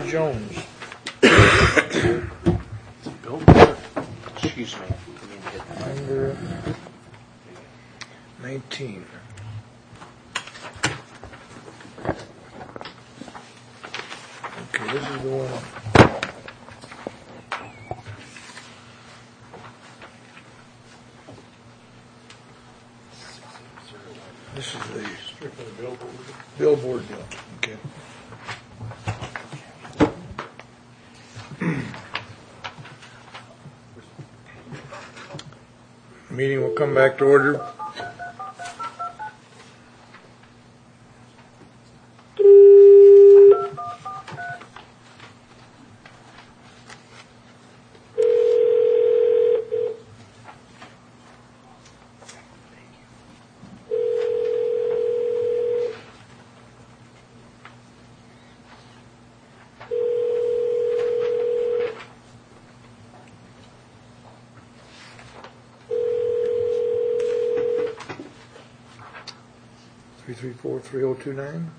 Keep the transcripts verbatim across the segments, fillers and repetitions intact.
Jones. Excuse me. Number nineteen. Okay, this is the one. This is the billboard. Billboard deal. Okay. Meeting will come back to order. three three four, three oh two nine.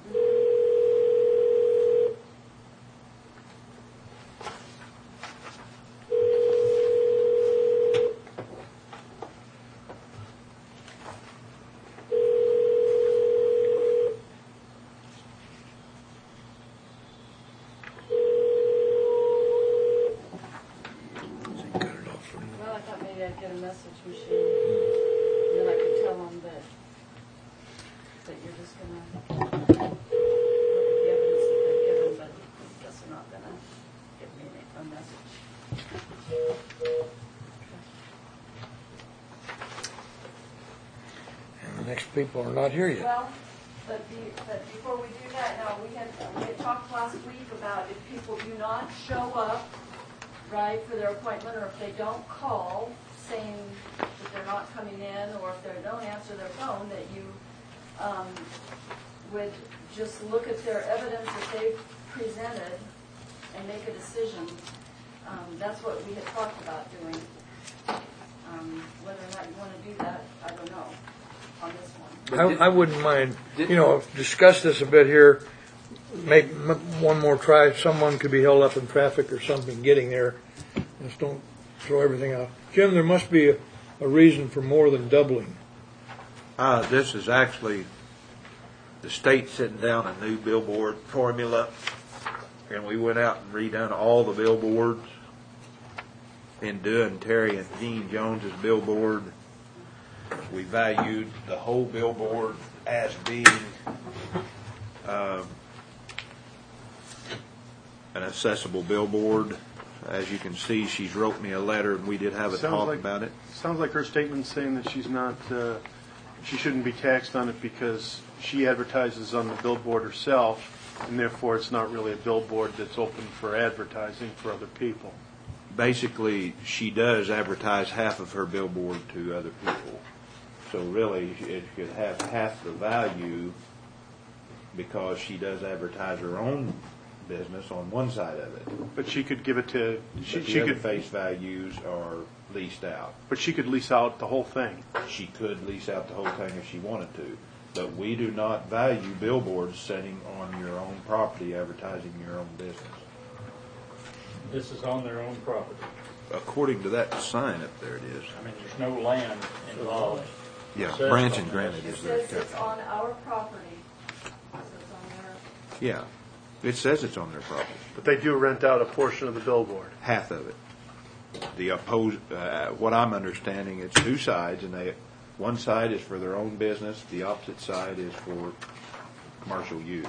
Well, I thought maybe I'd get a message machine. Then I could tell them that that you're just gonna look at the evidence that they've given, but I guess they're not gonna give me a message. And the next people are not here yet. Well, but, be, but before we do that, now we had we had talked last week about if people do not show up, right, for their appointment, or if they don't call saying that they're not coming in, or if they don't answer their phone, that you um, would just look at their evidence that they've presented and make a decision. Um, that's what we had talked about doing. Um, whether or not you want to do that, I don't know on this one. I, I wouldn't mind, you know, discuss this a bit here. Make m- one more try. Someone could be held up in traffic or something getting there. Just don't throw everything out. Jim, there must be a, a reason for more than doubling. Uh, this is actually the state sitting down a new billboard formula, and we went out and redone all the billboards. In doing Terry and Gene Jones's billboard, we valued the whole billboard as being um, an accessible billboard. As you can see, she's wrote me a letter, and we did have a Sounds talk like- about it. Sounds like her statement saying that she's not, uh, she shouldn't be taxed on it because she advertises on the billboard herself, and therefore it's not really a billboard that's open for advertising for other people. Basically, she does advertise half of her billboard to other people. So really, it could have half the value because she does advertise her own business on one side of it. But she could give it to, she, But the she other could, face values are leased out. but she could lease out the whole thing. She could lease out the whole thing if she wanted to. But we do not value billboards sitting on your own property advertising your own business. This is on their own property. According to that sign up there, it is. I mean, there's no land involved. Yeah, Says Branch on and there. Granite It is their says it's company. on our property. It says on their Yeah, it says it's on their property. But they do rent out a portion of the billboard. Half of it. The opposed, uh, what I'm understanding, it's two sides, and they, one side is for their own business, the opposite side is for commercial use.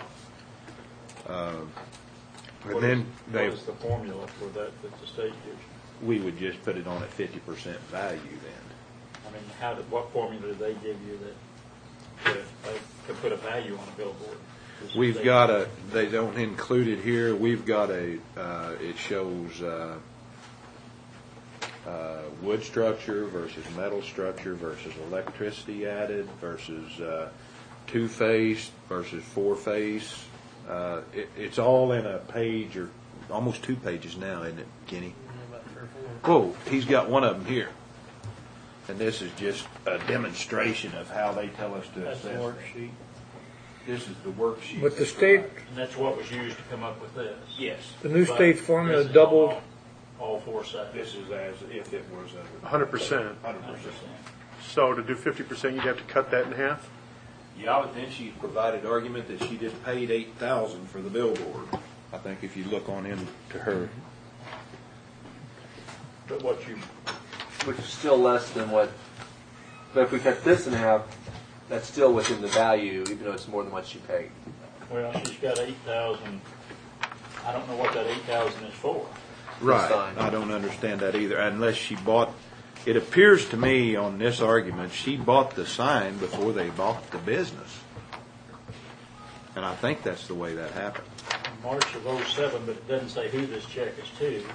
Um, and What then is- they, What is the formula for that that the state gives you? we would just put it on at fifty percent value then. I mean, how did, what formula do they give you that, that they could put a value on a billboard? Does We've they- got a, they don't include it here, we've got a, uh, it shows, uh, uh, wood structure versus metal structure versus electricity added versus, uh, two-face versus four-face. Uh, it, it's all in a page or almost two pages now, isn't it, Kenny? Whoa, he's got one of them here. And this is just a demonstration of how they tell us to That's the assess. worksheet. this is the worksheet. But the state, And that's what was used to come up with this. Yes, the new But state formula this is doubled. on All four sides. this is as if it was a. hundred percent. Hundred one hundred percent. percent. So to do fifty percent, you'd have to cut that in half? Yeah, but then she provided argument that she just paid eight thousand for the billboard. I think if you look on into her. But what you, Which is still less than what, but if we cut this in half, that's still within the value, even though it's more than what she paid. well, she's got eight thousand, I don't know what that eight thousand is for. Right. sign. I don't understand that either, unless she bought, it appears to me on this argument, she bought the sign before they bought the business. And I think that's the way that happened. March of oh seven, but it doesn't say who this check is to.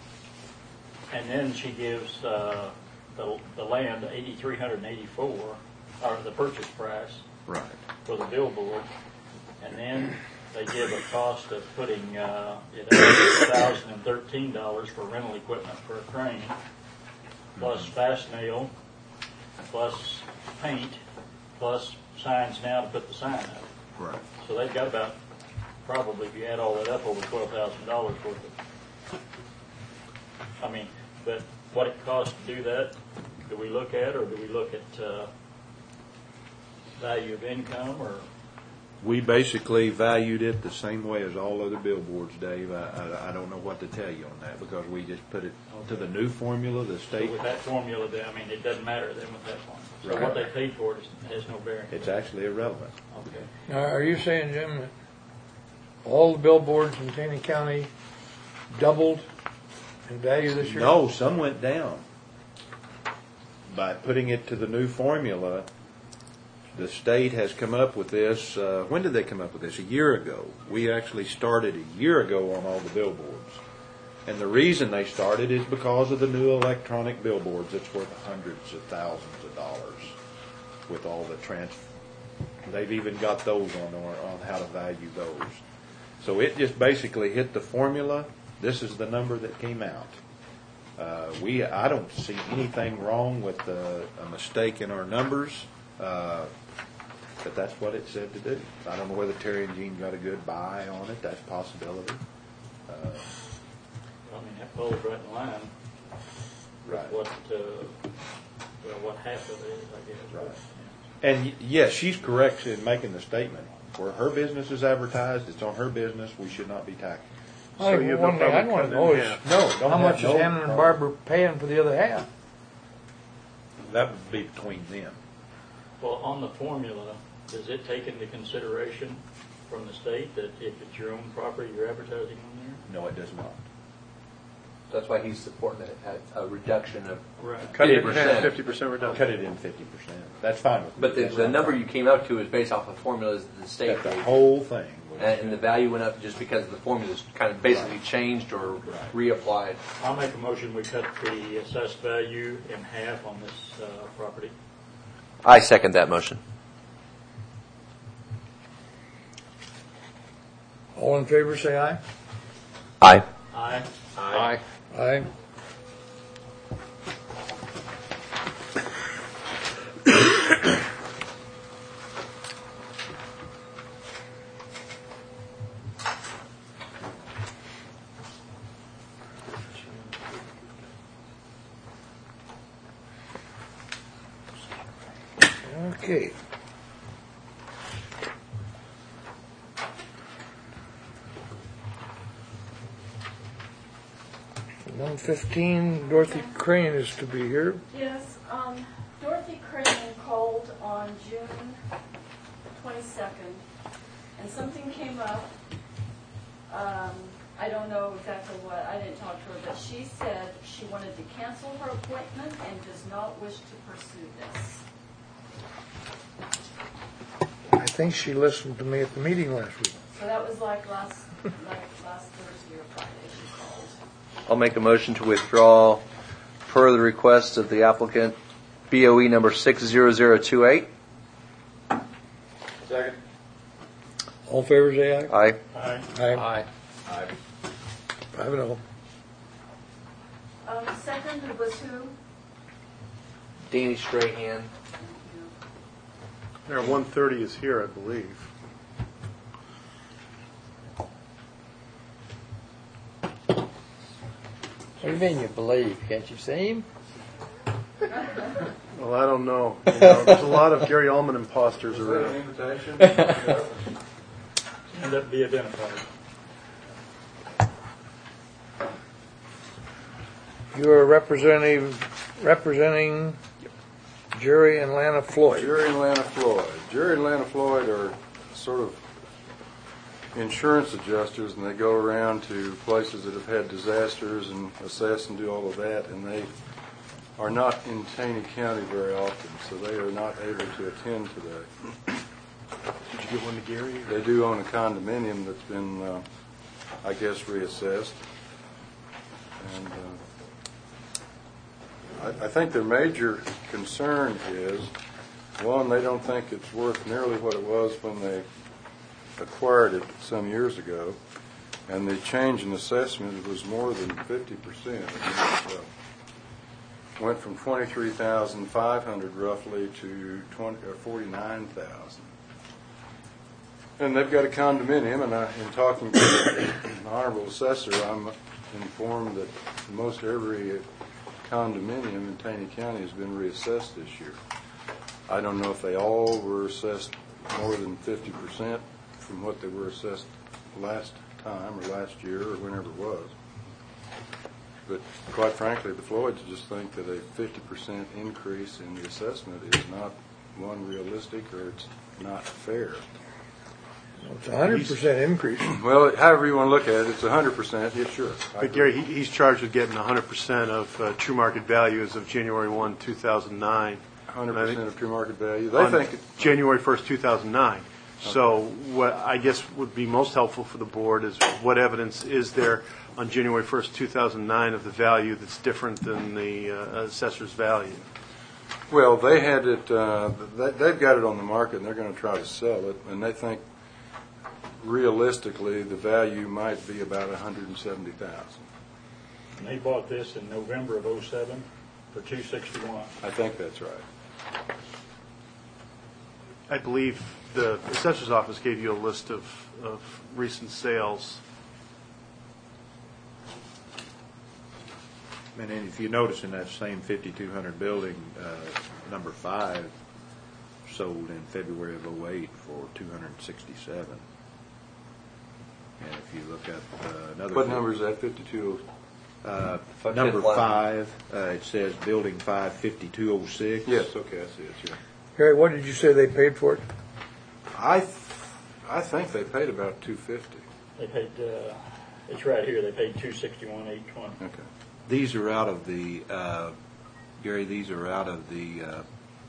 And then she gives uh, the, the land eighty-three hundred eighty-four, or the purchase price Right. for the billboard. And then they give a cost of putting uh, it at one thousand thirteen dollars for rental equipment for a crane, plus fast nail, plus paint, plus signs now to put the sign up. Right. So they've got about, probably if you add all that up, over twelve thousand dollars worth of. I mean, but what it costs to do that, do we look at, or do we look at uh, value of income, or? We basically valued it the same way as all other billboards, Dave. I, I, I don't know what to tell you on that, because we just put it to the new formula, the So state. with that formula, then, I mean, it doesn't matter then with that formula. So Right. what they paid for it is- has no bearing. It's actually irrelevant. Okay. Now, are you saying, Jim, that all the billboards in Taney County doubled in value this year? No, some went down. By putting it to the new formula, the state has come up with this, uh, when did they come up with this? A year ago. We actually started a year ago on all the billboards. And the reason they started is because of the new electronic billboards. It's worth hundreds of thousands of dollars with all the trans, they've even got those on, on how to value those. So it just basically hit the formula. This is the number that came out. Uh, we, I don't see anything wrong with uh, a mistake in our numbers, uh, but that's what it said to do. I don't know whether Terry and Jean got a good buy on it. That's a possibility. Uh, I mean, that falls right in line with Right. what, uh, well, what half of it is, I guess. Right. Yeah. And y- yes, she's correct in making the statement. Where her business is advertised, it's on her business. We should not be taxed. I So think you have no one thing I'd problem want to cutting know it in is, half. No, don't how have much is no Hammond and problem. Barber paying for the other half? That would be between them. Well, on the formula, does it take into consideration from the state that if it's your own property, you're advertising on there? No, it does not. That's why he's supporting it at a reduction of, Right. Cut it in half, fifty percent. fifty percent reduction. Cut it in fifty percent. That's fine with me. but the, That's the not number fine. you came out to is based off of formulas that the state That the gave. whole thing. was- And, and the value went up just because the formulas kind of basically changed or Right. reapplied. I'll make a motion, we cut the assessed value in half on this uh, property. I second that motion. All in favor, say aye. Aye. Aye. Aye. Aye. Okay. one fifteen, Dorothy Crane is to be here. Yes, um, Dorothy Crane called on June twenty-second, and something came up. Um, I don't know exactly what, I didn't talk to her, but she said she wanted to cancel her appointment and does not wish to pursue this. I think she listened to me at the meeting last week. So that was like last, like last Thursday or Friday she called. I'll make a motion to withdraw per the request of the applicant, B O E number six zero zero two eight. Second. All in favor, say aye. Aye. Aye. Aye. Aye. Five and oh. Um, second was who? Danny Strahan. There, one thirty is here, I believe. What do you mean you believe? Can't you see him? Well, I don't know. You know, there's a lot of Gary Allman imposters around. invitation? End up be identified. You are representing, representing Jerry and Lana Floyd. Jerry and Lana Floyd. Jerry and Lana Floyd are sort of insurance adjusters, and they go around to places that have had disasters and assess and do all of that, and they are not in Taney County very often, so they are not able to attend today. Did you get one to Gary? They do own a condominium that's been, uh, I guess, reassessed. And uh, I, I think their major concern is, one, they don't think it's worth nearly what it was when they acquired it some years ago, and the change in assessment was more than fifty percent. It went from twenty-three thousand five hundred roughly to forty-nine thousand. And they've got a condominium, and I, in talking to the Honorable Assessor, I'm informed that most every condominium in Taney County has been reassessed this year. I don't know if they all were assessed more than fifty percent from what they were assessed last time or last year or whenever it was. But quite frankly, the Floyds just think that a fifty percent increase in the assessment is not, one, realistic, or it's not fair. It's a hundred percent increase. Well, however you want to look at it, it's a hundred percent. Yeah, sure. But Gary, he, he's charged with getting one hundred percent of uh, true market value as of January first, two thousand nine. one hundred percent of true market value. They On think it, January first, two thousand nine. So what I guess would be most helpful for the board is what evidence is there on January first, two thousand nine of the value that's different than the uh, assessor's value? well, they had it. Uh, they, they've got it on the market, and they're going to try to sell it. And they think, realistically, the value might be about one hundred seventy thousand. And they bought this in November of oh seven for two sixty-one. I think that's right. I believe the assessor's office gave you a list of, of recent sales. And then if you notice in that same fifty-two hundred building, uh, number five sold in February of oh eight for two hundred sixty-seven. And if you look at uh, another. What number is that? fifty-two. Uh, Fifth number line. five, uh, it says building five fifty-two oh six. Yes. Okay, I see it. Sure. Harry, what did you say they paid for it? I, th- I think they paid about two fifty. They paid, uh, it's right here, they paid two sixty-one, eight twenty. Okay. These are out of the, uh, Gary, these are out of the uh,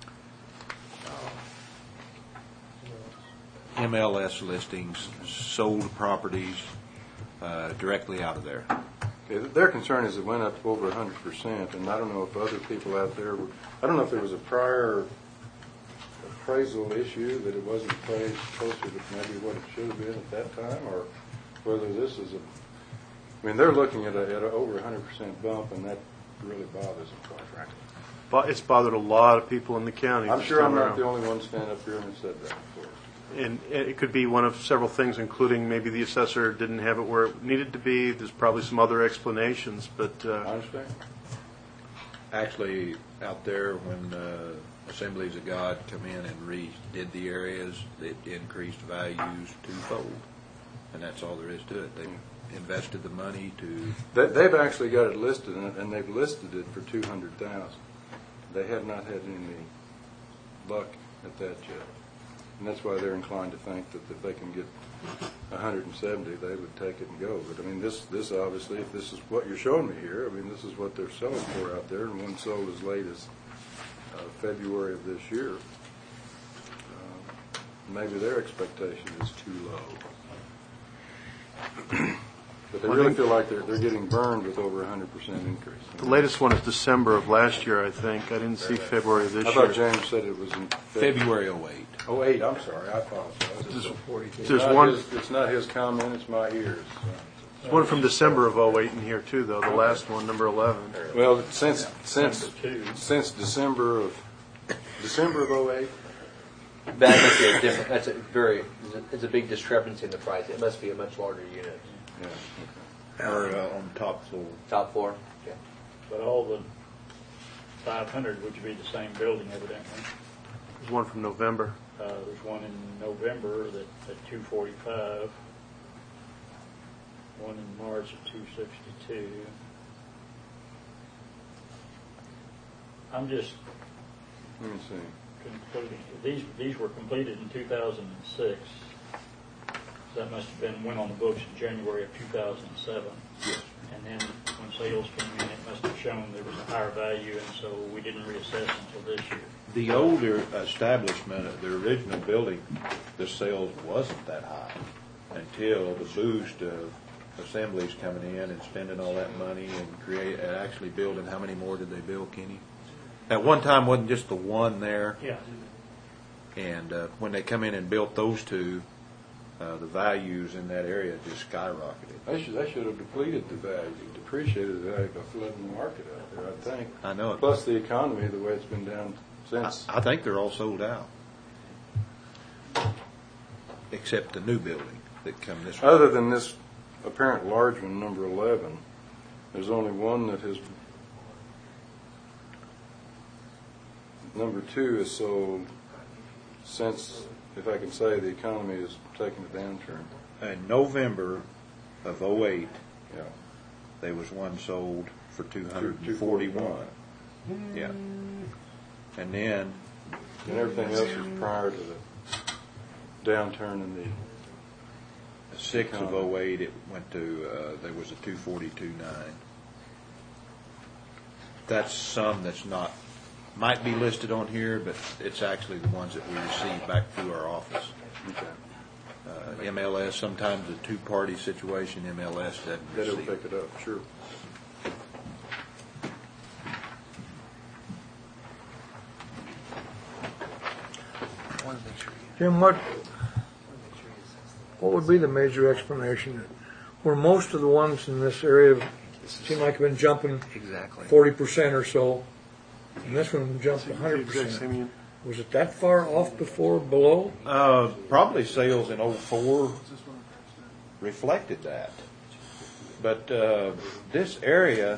M L S listings, sold properties uh, directly out of there. Okay, th- their concern is it went up over one hundred percent, and I don't know if other people out there were, I don't know if there was a prior appraisal issue that it wasn't appraised closer to maybe what it should have been at that time, or whether this is a, I mean, they're looking at a, at a over one hundred percent bump, and that really bothers them, quite frankly. But it's bothered a lot of people in the county. I'm this sure I'm time not around. the only one standing up here and said that before. And it could be one of several things, including maybe the assessor didn't have it where it needed to be. There's probably some other explanations, but I uh, understand. Actually, out there, when uh, Assemblies of God come in and redid the areas, it increased values twofold. And that's all there is to it. They invested the money to... They, they've actually got it listed, and, and they've listed it for two hundred thousand. They have not had any luck at that yet. And that's why they're inclined to think that if they can get one hundred seventy, they would take it and go. But I mean, this, this obviously, if this is what you're showing me here, I mean, this is what they're selling for out there, and one sold as late as uh, February of this year. Uh, maybe their expectation is too low. But they Well, I really think- feel like they're, they're getting burned with over a one hundred percent increase. the latest one is December of last year, I think. I didn't see February of this I year. thought James said it was in February oh eight. Oh, eight, I'm sorry, I apologize. It's There's not one, his- It's not his comment, it's my ears. there's one from December of oh eight in here too, though, the last one, number eleven. Well, since, since, Number two. since December of, December of oh eight, That must be a different, that's a very, it's a big discrepancy in the price. It must be a much larger unit. yeah. Or uh, on top floor. Top floor? Okay. But all the five hundred would be the same building evidently. There's one from November. Uh, there's one in November that, at two forty-five. One in March at two sixty-two. I'm just Let me see. concluding, these, these were completed in two thousand six. So that must have been, went on the books in January of two thousand seven. Yes. And then when sales came in, it must have shown there was a higher value, and so we didn't reassess until this year. The older establishment, the original building, the sales wasn't that high until the boost of assemblies coming in and spending all that money and create, and actually building, how many more did they build, Kenny? At one time, wasn't just the one there, Yeah. and uh, when they come in and built those two, uh, the values in that area just skyrocketed. They should, they should have depleted the value, depreciated the value by flooding the market out there, I think. I know it. Plus the economy, the way it's been down I, since. I think they're all sold out, except the new building that come this way. Other than this apparent large one, number eleven, there's only one that has, number two is sold since, if I can say, the economy has taken a downturn. In November of oh eight, Yeah. there was one sold for two hundred Two- forty-one. Yeah. And then, And everything else was prior to the downturn in the, six of oh eight, it went to, uh, there was a two forty-two nine. That's some that's not, might be listed on here, but it's actually the ones that we received back through our office. okay, Uh, M L S, sometimes a two-party situation, M L S doesn't that'll receive. pick it up, sure. Jim, what, what would be the major explanation? Where most of the ones in this area seem like have been jumping Exactly. forty percent or so, and this one jumped one hundred Exact percent. same unit. Was it that far off before, below? Uh, probably sales in oh four reflected that. But uh, this area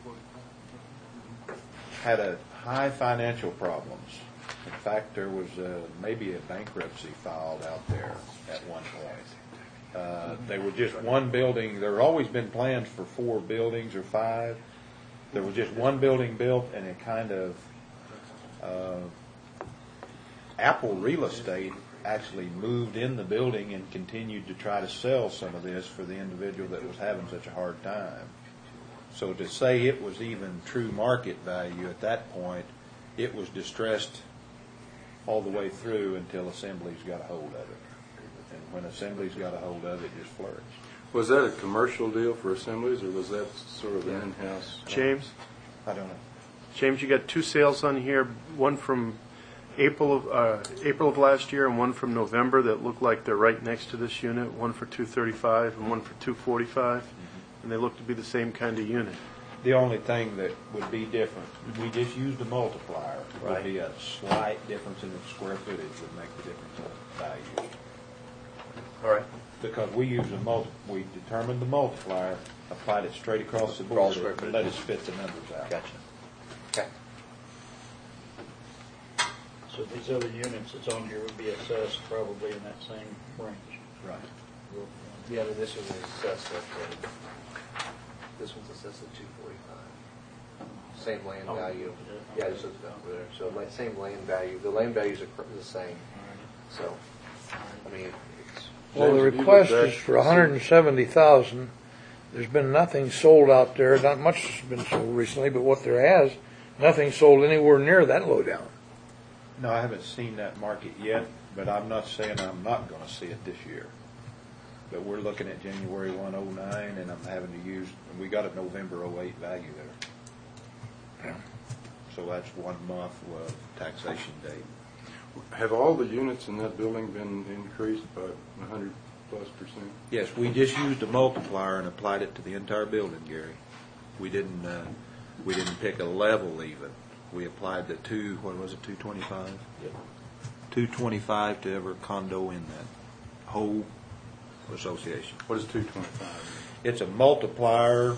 had a high financial problems. In fact, there was uh, maybe a bankruptcy filed out there at one point. Uh, they were just one building. There had always been plans for four buildings or five. There was just one building built, and it kind of uh, Apple Real Estate actually moved in the building and continued to try to sell some of this for the individual that was having such a hard time. So to say it was even true market value at that point, it was distressed all the way through until Assemblies got a hold of it. And when Assemblies got a hold of it, it just flourished. Was that a commercial deal for Assemblies, or was that sort of an in-house? James? I don't know. James, you got two sales on here, one from April of, uh, April of last year and one from November that look like they're right next to this unit, one for two thirty-five and one for two forty-five, and they look to be the same kind of unit. The only thing that would be different, we just used a multiplier. It would be a slight difference in the square footage would make the difference in value. All right. Because we used a multi, we determined the multiplier, applied it straight across the For all board, square and footage. let us spit the numbers out. Gotcha. Okay. So these other units that's on here would be assessed probably in that same range. Right. Yeah, I mean, this one is assessed at, uh, this one's assessed at two forty-five. Same land Oh, value. yeah. Yeah, this one's over there. So like, same land value. The land values are cr- the same. So, I mean, it's, Well, the James, have you request looked is back for to one hundred seventy thousand. There's been nothing sold out there, not much has been sold recently, but what there has, nothing sold anywhere near that low down. No, I haven't seen that market yet, but I'm not saying I'm not gonna see it this year. But we're looking at January one oh nine, and I'm having to use, and we got a November oh eight value there. Yeah. So that's one month of taxation date. Have all the units in that building been increased by one hundred plus percent? Yes, we just used a multiplier and applied it to the entire building, Gary. We didn't, uh, we didn't pick a level even. We applied the two, what was it, two twenty-five? Yep. Two twenty-five to every condo in that whole association. What is two twenty-five? It's a multiplier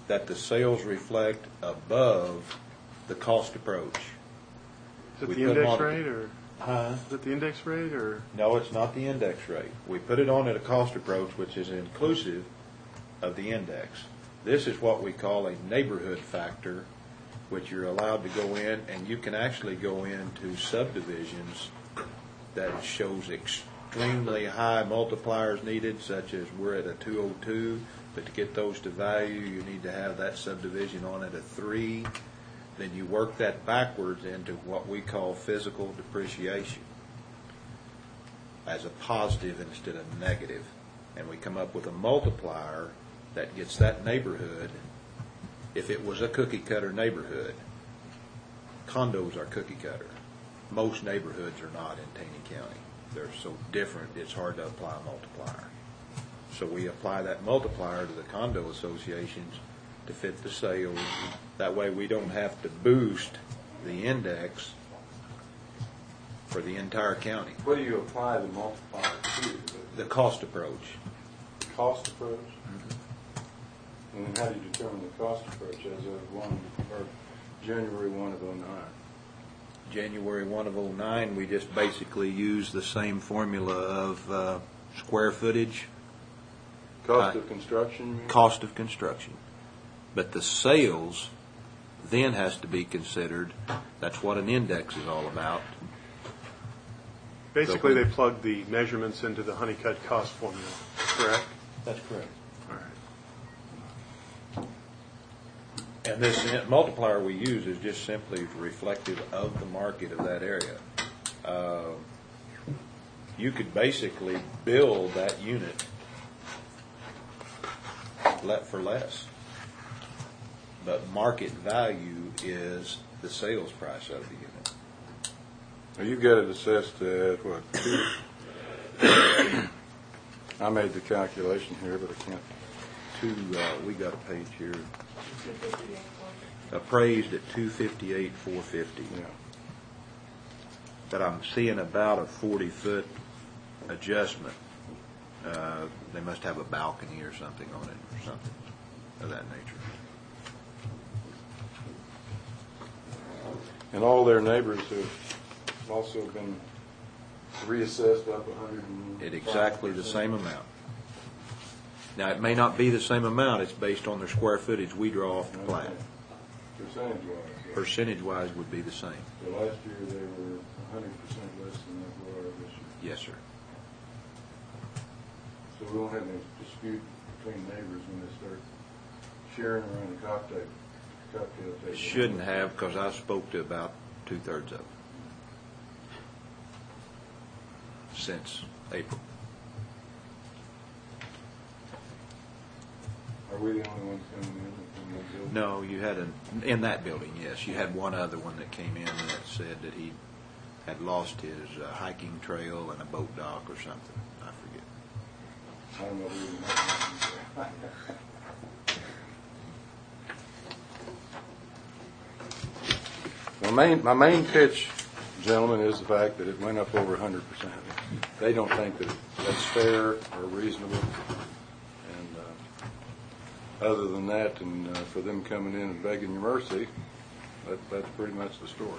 that the sales reflect above the cost approach. Is it We the put 'em index on- rate, or Huh? is it the index rate, or? No, it's not the index rate. We put it on at a cost approach, which is inclusive of the index. This is what we call a neighborhood factor, which you're allowed to go in, and you can actually go into subdivisions that shows extremely high multipliers needed, such as we're at a two oh two, but to get those to value, you need to have that subdivision on at a three. Then you work that backwards into what we call physical depreciation as a positive instead of negative. And we come up with a multiplier that gets that neighborhood. If it was a cookie cutter neighborhood, condos are cookie cutter. Most neighborhoods are not in Taney County. They're so different, it's hard to apply a multiplier. So we apply that multiplier to the condo associations to fit the sales. That way we don't have to boost the index for the entire county. What do you apply the multiplier to? The cost approach. The cost approach? Mm-hmm. And then how do you determine the cost approach as of one, or January one of oh nine? January one of oh nine, we just basically use the same formula of uh, square footage, Cost Uh, of construction, you mean? cost of construction. But the sales then has to be considered. That's what an index is all about. Basically, So- they plug the measurements into the Honeycutt cost formula, correct? That's correct. All right. And this multiplier we use is just simply reflective of the market of that area. Uh, You could basically build that unit let for less. But market value is the sales price of the unit. Well, you've got it assessed at what, two? I made the calculation here, but I can't. Two, uh, we got a page here. Appraised at two fifty-eight, four fifty. Yeah. But I'm seeing about a forty foot adjustment. Uh, they must have a balcony or something on it, or something of that nature. And all their neighbors have also been reassessed up a hundred and. At exactly the same amount. Now, it may not be the same amount, it's based on their square footage we draw off the plat. Percentage wise. Percentage-wise would be the same. So last year they were a hundred percent less than they were this year. Yes, sir. So we won't have any dispute between neighbors when they start sharing around the cocktail, cocktail table. Shouldn't have, because I spoke to about two-thirds of them since April. Are we the only ones coming in from the building? No, you had an, in that building, yes, you had one other one that came in that said that he had lost his uh, hiking trail and a boat dock or something. I forget. I don't know who even had it. My main, my main pitch, gentlemen, is the fact that it went up over a hundred percent. They don't think that that's fair or reasonable. And, uh, other than that, and, uh, for them coming in and begging your mercy, that, that's pretty much the story.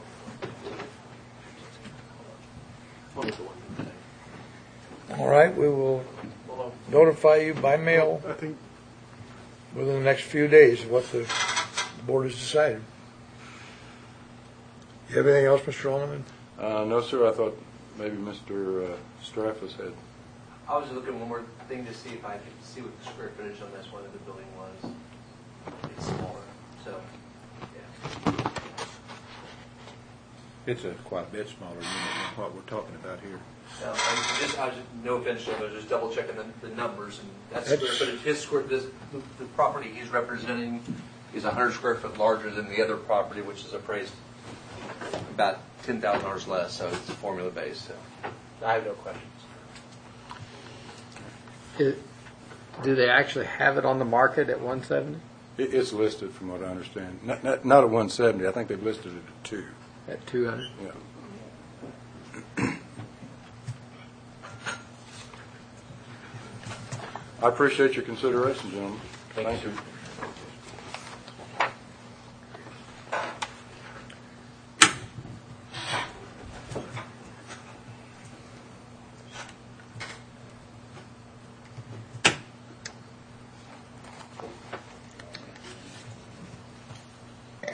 All right, we will notify you by mail I think within the next few days what the board has decided. You have anything else, Mister Alderman? Uh, no, sir, I thought maybe Mister uh, Straffus had. I was just looking at one more thing to see if I could see what the square footage on this one of the building was. It's smaller, so, yeah. It's a quite a bit smaller unit than what we're talking about here. No, I'm just, I was just, no offense, Jim, I was just double checking the, the numbers, and that's square That's- footage. His square, this, the, the property he's representing is a hundred square foot larger than the other property, which is appraised about ten thousand dollars less, so it's formula based, so. I have no questions. It- Do they actually have it on the market at one seventy? It, it's listed, from what I understand, not, not, not at one seventy. I think they've listed it at two. At two hundred? Yeah. I appreciate your consideration, gentlemen. Thank you.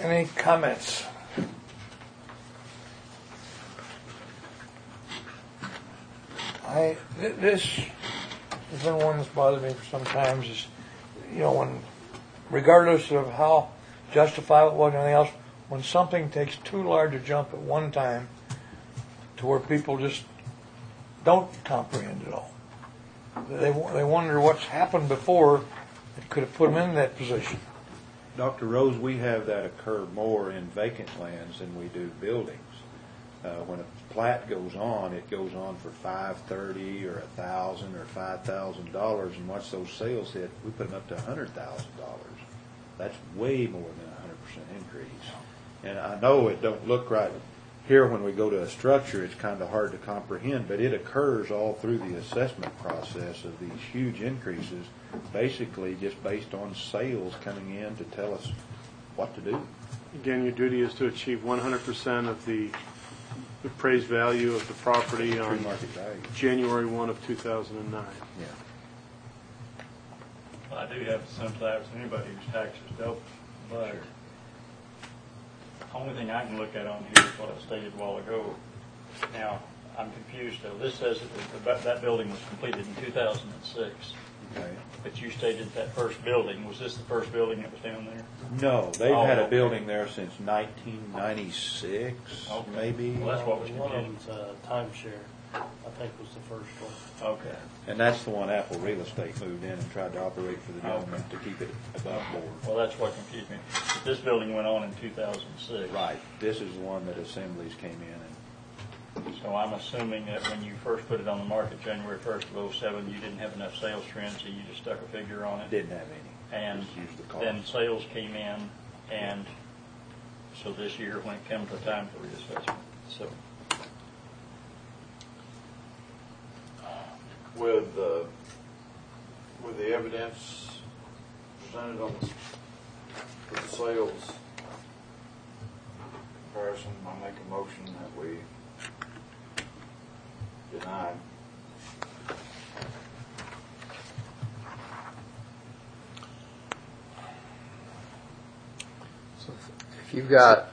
Any comments? I, th- this has been one that's bothered me for some times is, you know, when, regardless of how justifiable it was or anything else, when something takes too large a jump at one time to where people just don't comprehend it all. They, they wonder what's happened before that could have put them in that position. Doctor Rose, we have that occur more in vacant lands than we do buildings. Uh, when a plat goes on, it goes on for five thirty or a thousand or five thousand dollars, and once those sales hit, we put them up to a hundred thousand dollars. That's way more than a hundred percent increase. And I know it don't look right here when we go to a structure. It's kind of hard to comprehend, but it occurs all through the assessment process of these huge increases, basically just based on sales coming in to tell us what to do. Again, your duty is to achieve one hundred percent of the appraised value of the property True on market value. January first of two thousand nine. Yeah. Well, I do have sympathy with anybody whose taxes double, but the only thing I can look at on here is what I stated a while ago. Now, I'm confused though. This says that the, that building was completed in two thousand six. Okay. But you stated that first building, was this the first building that was down there? No, they've Oh, had a okay. building there since nineteen ninety-six, Okay. maybe. Well, that's what was One of confusing. them's uh, timeshare, I think was the first one. Okay. And that's the one Apple Real Estate moved in and tried to operate for the gentleman to keep it above board. Well, that's what confused me. But this building went on in two thousand six. Right. This is the one that Assemblies came in and So I'm assuming that when you first put it on the market, January first of oh seven, you didn't have enough sales trends, so you just stuck a figure on it. didn't have any. And Just used the cost. then sales came in, and so this year, when it comes to time for reassessment, so. With the, with the evidence presented on the, with the sales comparison, I make a motion that we deny. So if you've got,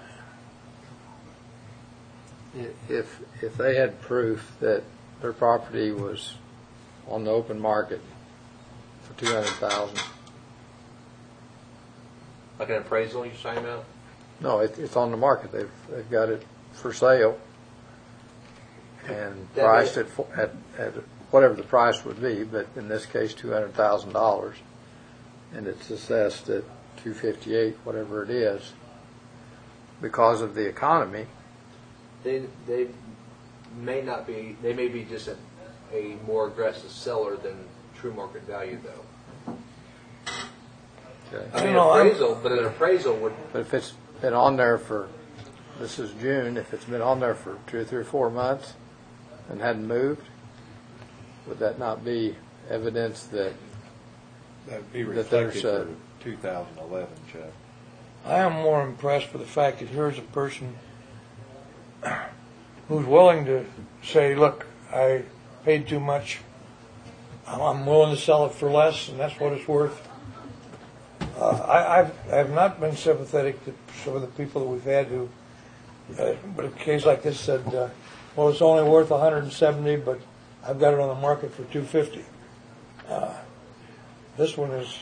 if, if they had proof that their property was on the open market for two hundred thousand, Like an appraisal you're talking about? no, it, it's on the market. They've, they've got it for sale and That priced may- at, fo- at, at whatever the price would be, but in this case, two hundred thousand dollars. And it's assessed at two fifty-eight, whatever it is, because of the economy. They, they may not be, they may be just a, a more aggressive seller than true market value though. Okay. I I mean, don't know, I'm- appraisal, but an appraisal would, But if it's been on there for, this is June, if it's been on there for two or three or four months and hadn't moved, would that not be evidence that, that would be That there's reflected a- for two thousand eleven, Chuck. I am more impressed with the fact that here's a person who's willing to say, look, I paid too much. I'm willing to sell it for less, and that's what it's worth. Uh, I, I've, I've not been sympathetic to some of the people that we've had who, uh, but a case like this said, uh, well, it's only worth one hundred seventy, but I've got it on the market for two fifty. Uh, this one is,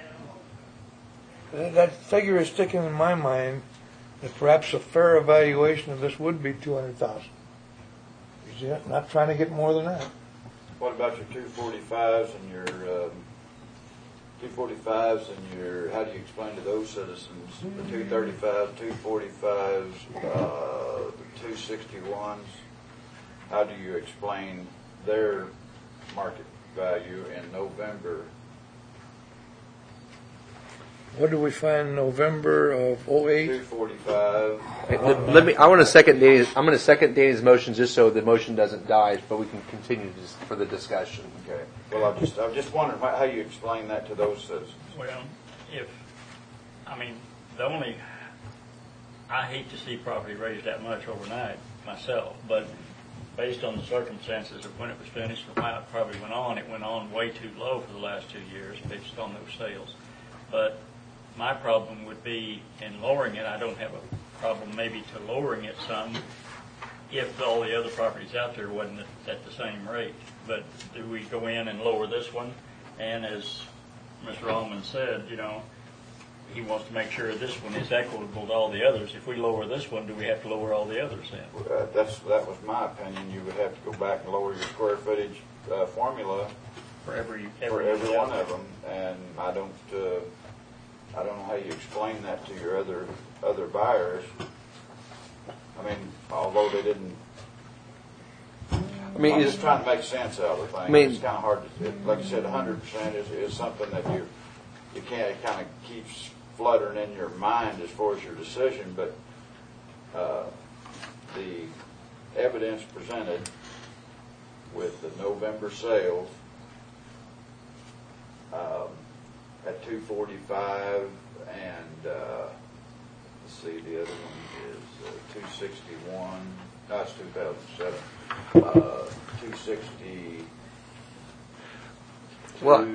that that figure is sticking in my mind that perhaps a fair evaluation of this would be two hundred thousand. He's not trying to get more than that. What about your two forty-fives and your, um, two forty-fives and your, how do you explain to those citizens, the two thirty-five, two forty-fives, uh, the two sixty-ones? How do you explain their market value in November? What did we find in November of oh eight? two forty-five. Hey, let let me, I want to second Danny's, I'm going to second Danny's motion just so the motion doesn't die, but we can continue this for the discussion. Okay, well, I just, I just wondering how you explain that to those citizens. Well, if, I mean, the only, I hate to see property raised that much overnight myself, but based on the circumstances of when it was finished and how it probably went on, it went on way too low for the last two years based on those sales. But my problem would be in lowering it. I don't have a problem maybe to lowering it some if all the other properties out there wasn't at, at the same rate. But do we go in and lower this one? And as Mister Allman said, you know, he wants to make sure this one is equitable to all the others. If we lower this one, do we have to lower all the others then? Uh, that's, that was my opinion. You would have to go back and lower your square footage uh, formula For every, for every, every one of them, and I don't, uh, I don't know how you explain that to your other, other buyers. I mean, although they didn't, I mean, I'm is, just trying to make sense out of the thing. I mean- It's kind of hard to, it- like you said, a hundred percent is, is something that you, you can't, it kind of keeps fluttering in your mind as far as your decision, but, uh, the evidence presented with the November sales, um, at two forty-five, and, uh, let's see, the other one is, uh, two sixty-one, no, it's two thousand seven, uh, two sixty. Well-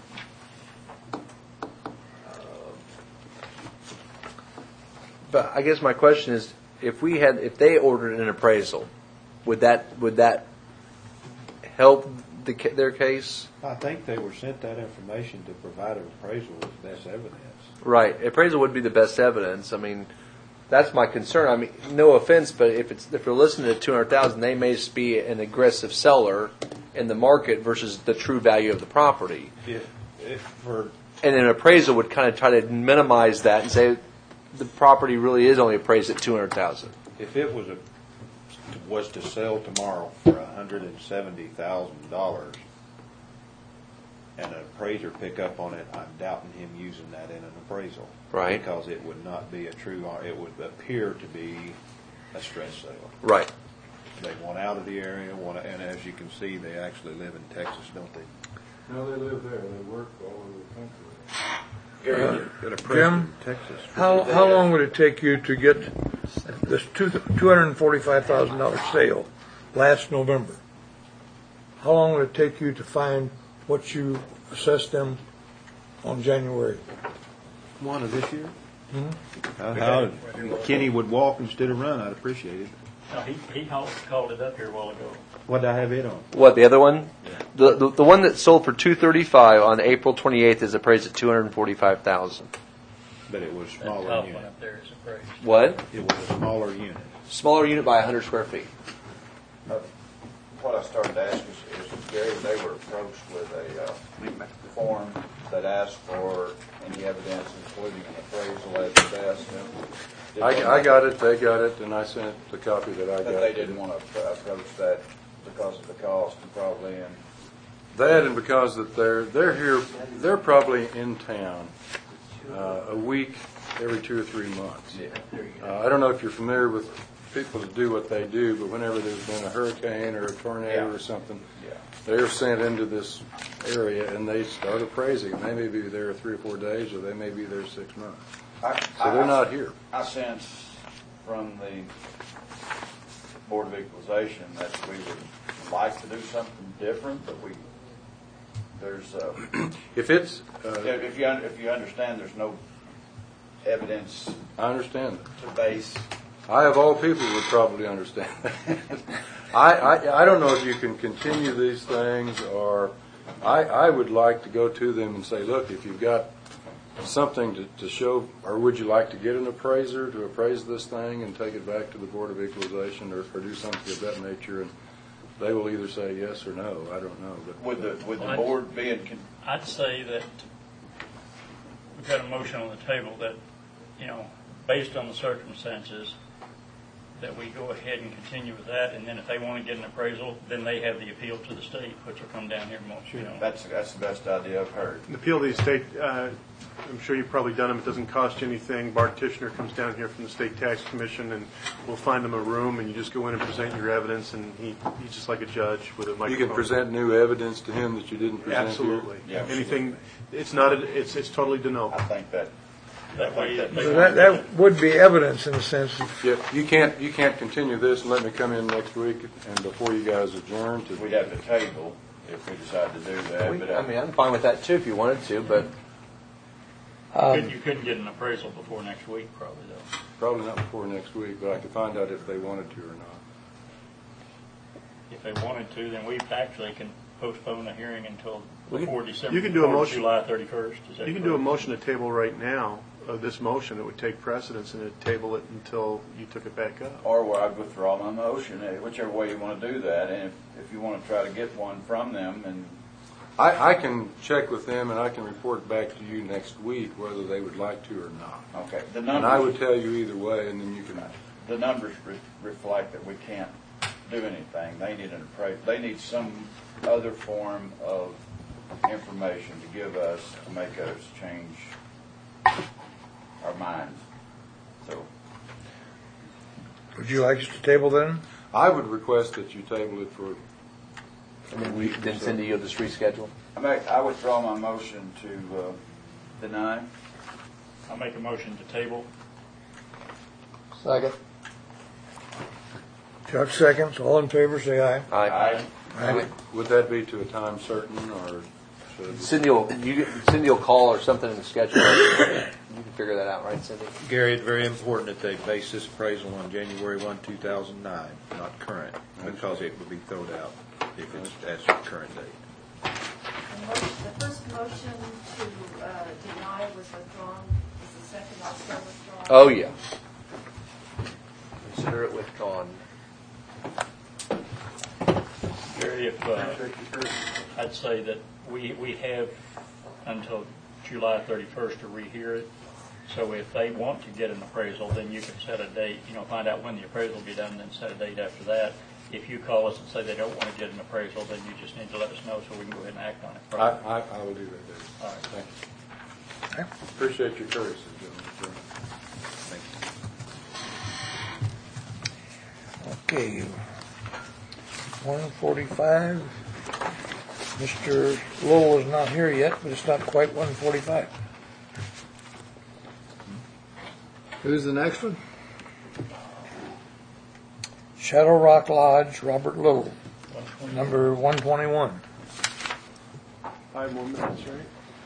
but I guess my question is, if we had, if they ordered an appraisal, would that would that help the, ca- their case? I think they were sent that information to provide an appraisal as best evidence. Right, appraisal would be the best evidence. I mean, that's my concern. I mean, no offense, but if it's if they're listening to two hundred thousand, they may just be an aggressive seller in the market versus the true value of the property. If, if for And an appraisal would kind of try to minimize that and say the property really is only appraised at two hundred thousand. if it was a was to sell tomorrow for a hundred and seventy thousand dollars, and an appraiser pick up on it, I'm doubting him using that in an appraisal, Right. Because it would not be a true. It would appear to be a stress sale. Right. They want out of the area, want to, and as you can see, they actually live in Texas, don't they? No, they live there, they work all over the country. Got a Jim? president in Texas. How, how long would it take you to get this two, two hundred and forty-five thousand dollar sale last November? How long would it take you to find what you assessed them on January? One of this year. Uh, how Kenny would walk instead of run, I'd appreciate it. No, he, he called, called it up here a while ago. What did I have it on? What, the other one? The, the the one that sold for two thirty-five on April twenty-eighth is appraised at two hundred forty-five thousand. But it was a That smaller top one unit. up there is appraised. What? It was a smaller unit. Smaller unit by one hundred square feet. Uh, What I started to ask is, is Gary, they were approached with a uh, form that asked for any evidence, including an appraisal at the best. Did they- I, I got it, they got it, and I sent the copy that I got. But they didn't want to approach that because of the cost and probably, and That and because that they're, they're here, they're probably in town uh, a week every two or three months. Uh, I don't know if you're familiar with people that do what they do, but whenever there's been a hurricane or a tornado Yeah. or something, yeah. they're sent into this area and they start appraising. They may be there three or four days, or they may be there six months. I- So they're I- not here. I sense from the Board of Equalization that we would like to do something different, but we, there's, uh, If it's, uh, if if you, un- if you understand, there's no evidence I understand that. to base. I, of all people, would probably understand that. I, I, I don't know if you can continue these things, or I, I would like to go to them and say, look, if you've got something to, to show, or would you like to get an appraiser to appraise this thing and take it back to the Board of Equalization, or, or do something of that nature, and they will either say yes or no. I don't know. But Would the, would the Well, board be in, con- I'd say that we've got a motion on the table that, you know, based on the circumstances, that we go ahead and continue with that, and then if they want to get an appraisal, then they have the appeal to the state, which will come down here more, you know. that's, that's the best idea I've heard. The appeal to the state, uh, I'm sure you've probably done them, it doesn't cost you anything. Bart Tishner comes down here from the State Tax Commission, and we'll find him a room, and you just go in and present your evidence, and he, he's just like a judge with a microphone. you can present new evidence to him that you didn't present here. Absolutely. Yeah. Anything, it's not, a- it's, it's totally de novo. I think that, I That way, think if that, they So want that, to- that would be evidence in a sense. Yeah, you can't, you can't continue this and let me come in next week and before you guys adjourn to. we'd have to table if we decide to do that, We, but I uh, mean, I'm fine with that too if you wanted to, but Couldn't- You couldn't get an appraisal before next week, probably, though. Probably not before next week, but I could find out if they wanted to or not. If they wanted to, then we actually can postpone the hearing until We can- before December, you can do a before motion- July thirty-first. Is that You can do a correct? motion to table right now, of this motion, it would take precedence, and it'd table it until you took it back up. Or well, I'd withdraw my motion, eh, whichever way you want to do that. And if, if you want to try to get one from them, and I, I can check with them and I can report back to you next week whether they would like to or not. okay, the And I would numbers, tell you either way, and then you can, the numbers re- reflect that we can't do anything. They need an appraisal. They need some other form of information to give us to make us change our minds. So, Would you like us to table then? I would request that you table it for, And then we, then Cindy, you'll just reschedule? I make, I withdraw my motion to uh, deny. I'll make a motion to table. Second. Chuck seconds, all in favor, say aye. Aye. Aye. would that be to a time certain or should? Cindy will, you, Cindy will call or something in the schedule. You can figure that out, right, Cindy? Gary, it's very important that they base this appraisal on January first, two thousand nine, not current, because it would be thrown out if it's as of current date. The motion, the first motion to uh, deny was withdrawn. Is the second also withdrawn? Oh, yeah. Consider it withdrawn. Gary, if, uh, I'd say that we, we have until July thirty-first to rehear it. So if they want to get an appraisal, then you can set a date, you know, find out when the appraisal will be done, and then set a date after that. If you call us and say they don't want to get an appraisal, then you just need to let us know so we can go ahead and act on it. I, I, I will do that, Dave. All right. Thank you. Appreciate your courtesy, gentlemen. Okay. one forty-five. Mister Lowell is not here yet, but it's not quite one forty-five. Who's the next one? Shadow Rock Lodge, Robert Little, number one twenty-one. Five more minutes, right?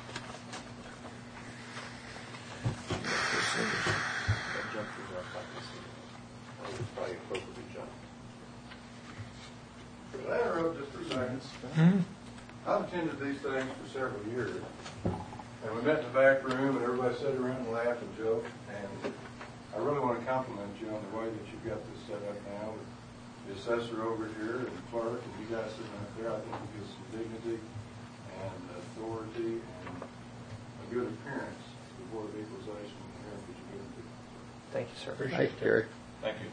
Could I interrupt just for a second? Hmm? I've attended these things for several years, and we met in the back room, and everybody sat around and laughed and joked, and I really want to compliment you on the way that you've got this set up now, with the assessor over here, and the clerk, and you guys sitting up there. I think it gives some dignity and authority and a good appearance to the Board of Equalization and Heritage Community. Thank you, sir. Thank you, Gary. Thank you.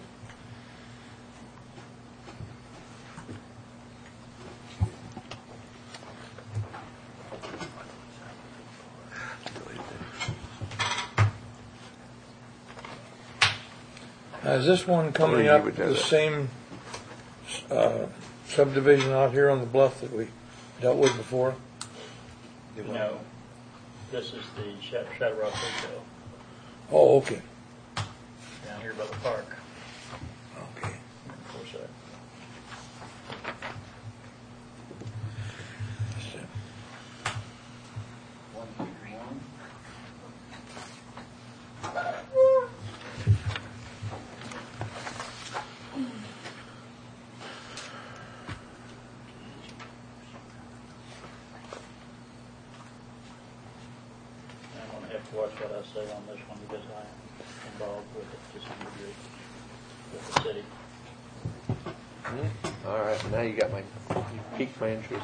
Now, is this one coming you up would do the that. same uh, subdivision out here on the bluff that we dealt with before? No, this is the Sha- Shadow Rock Hotel Oh, okay. down here by the park. Okay. Of course, uh, One, two, one. I'm going to have to watch what I say on this one because I am involved with it to some degree with the city. All right, now you got my, you piqued my interest.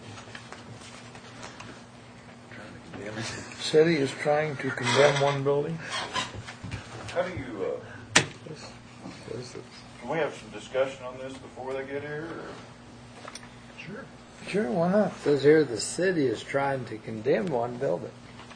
City is trying to condemn one building. How do you, uh, can we have some discussion on this before they get here, or? Sure. Sure, why not? It says here the city is trying to condemn one building.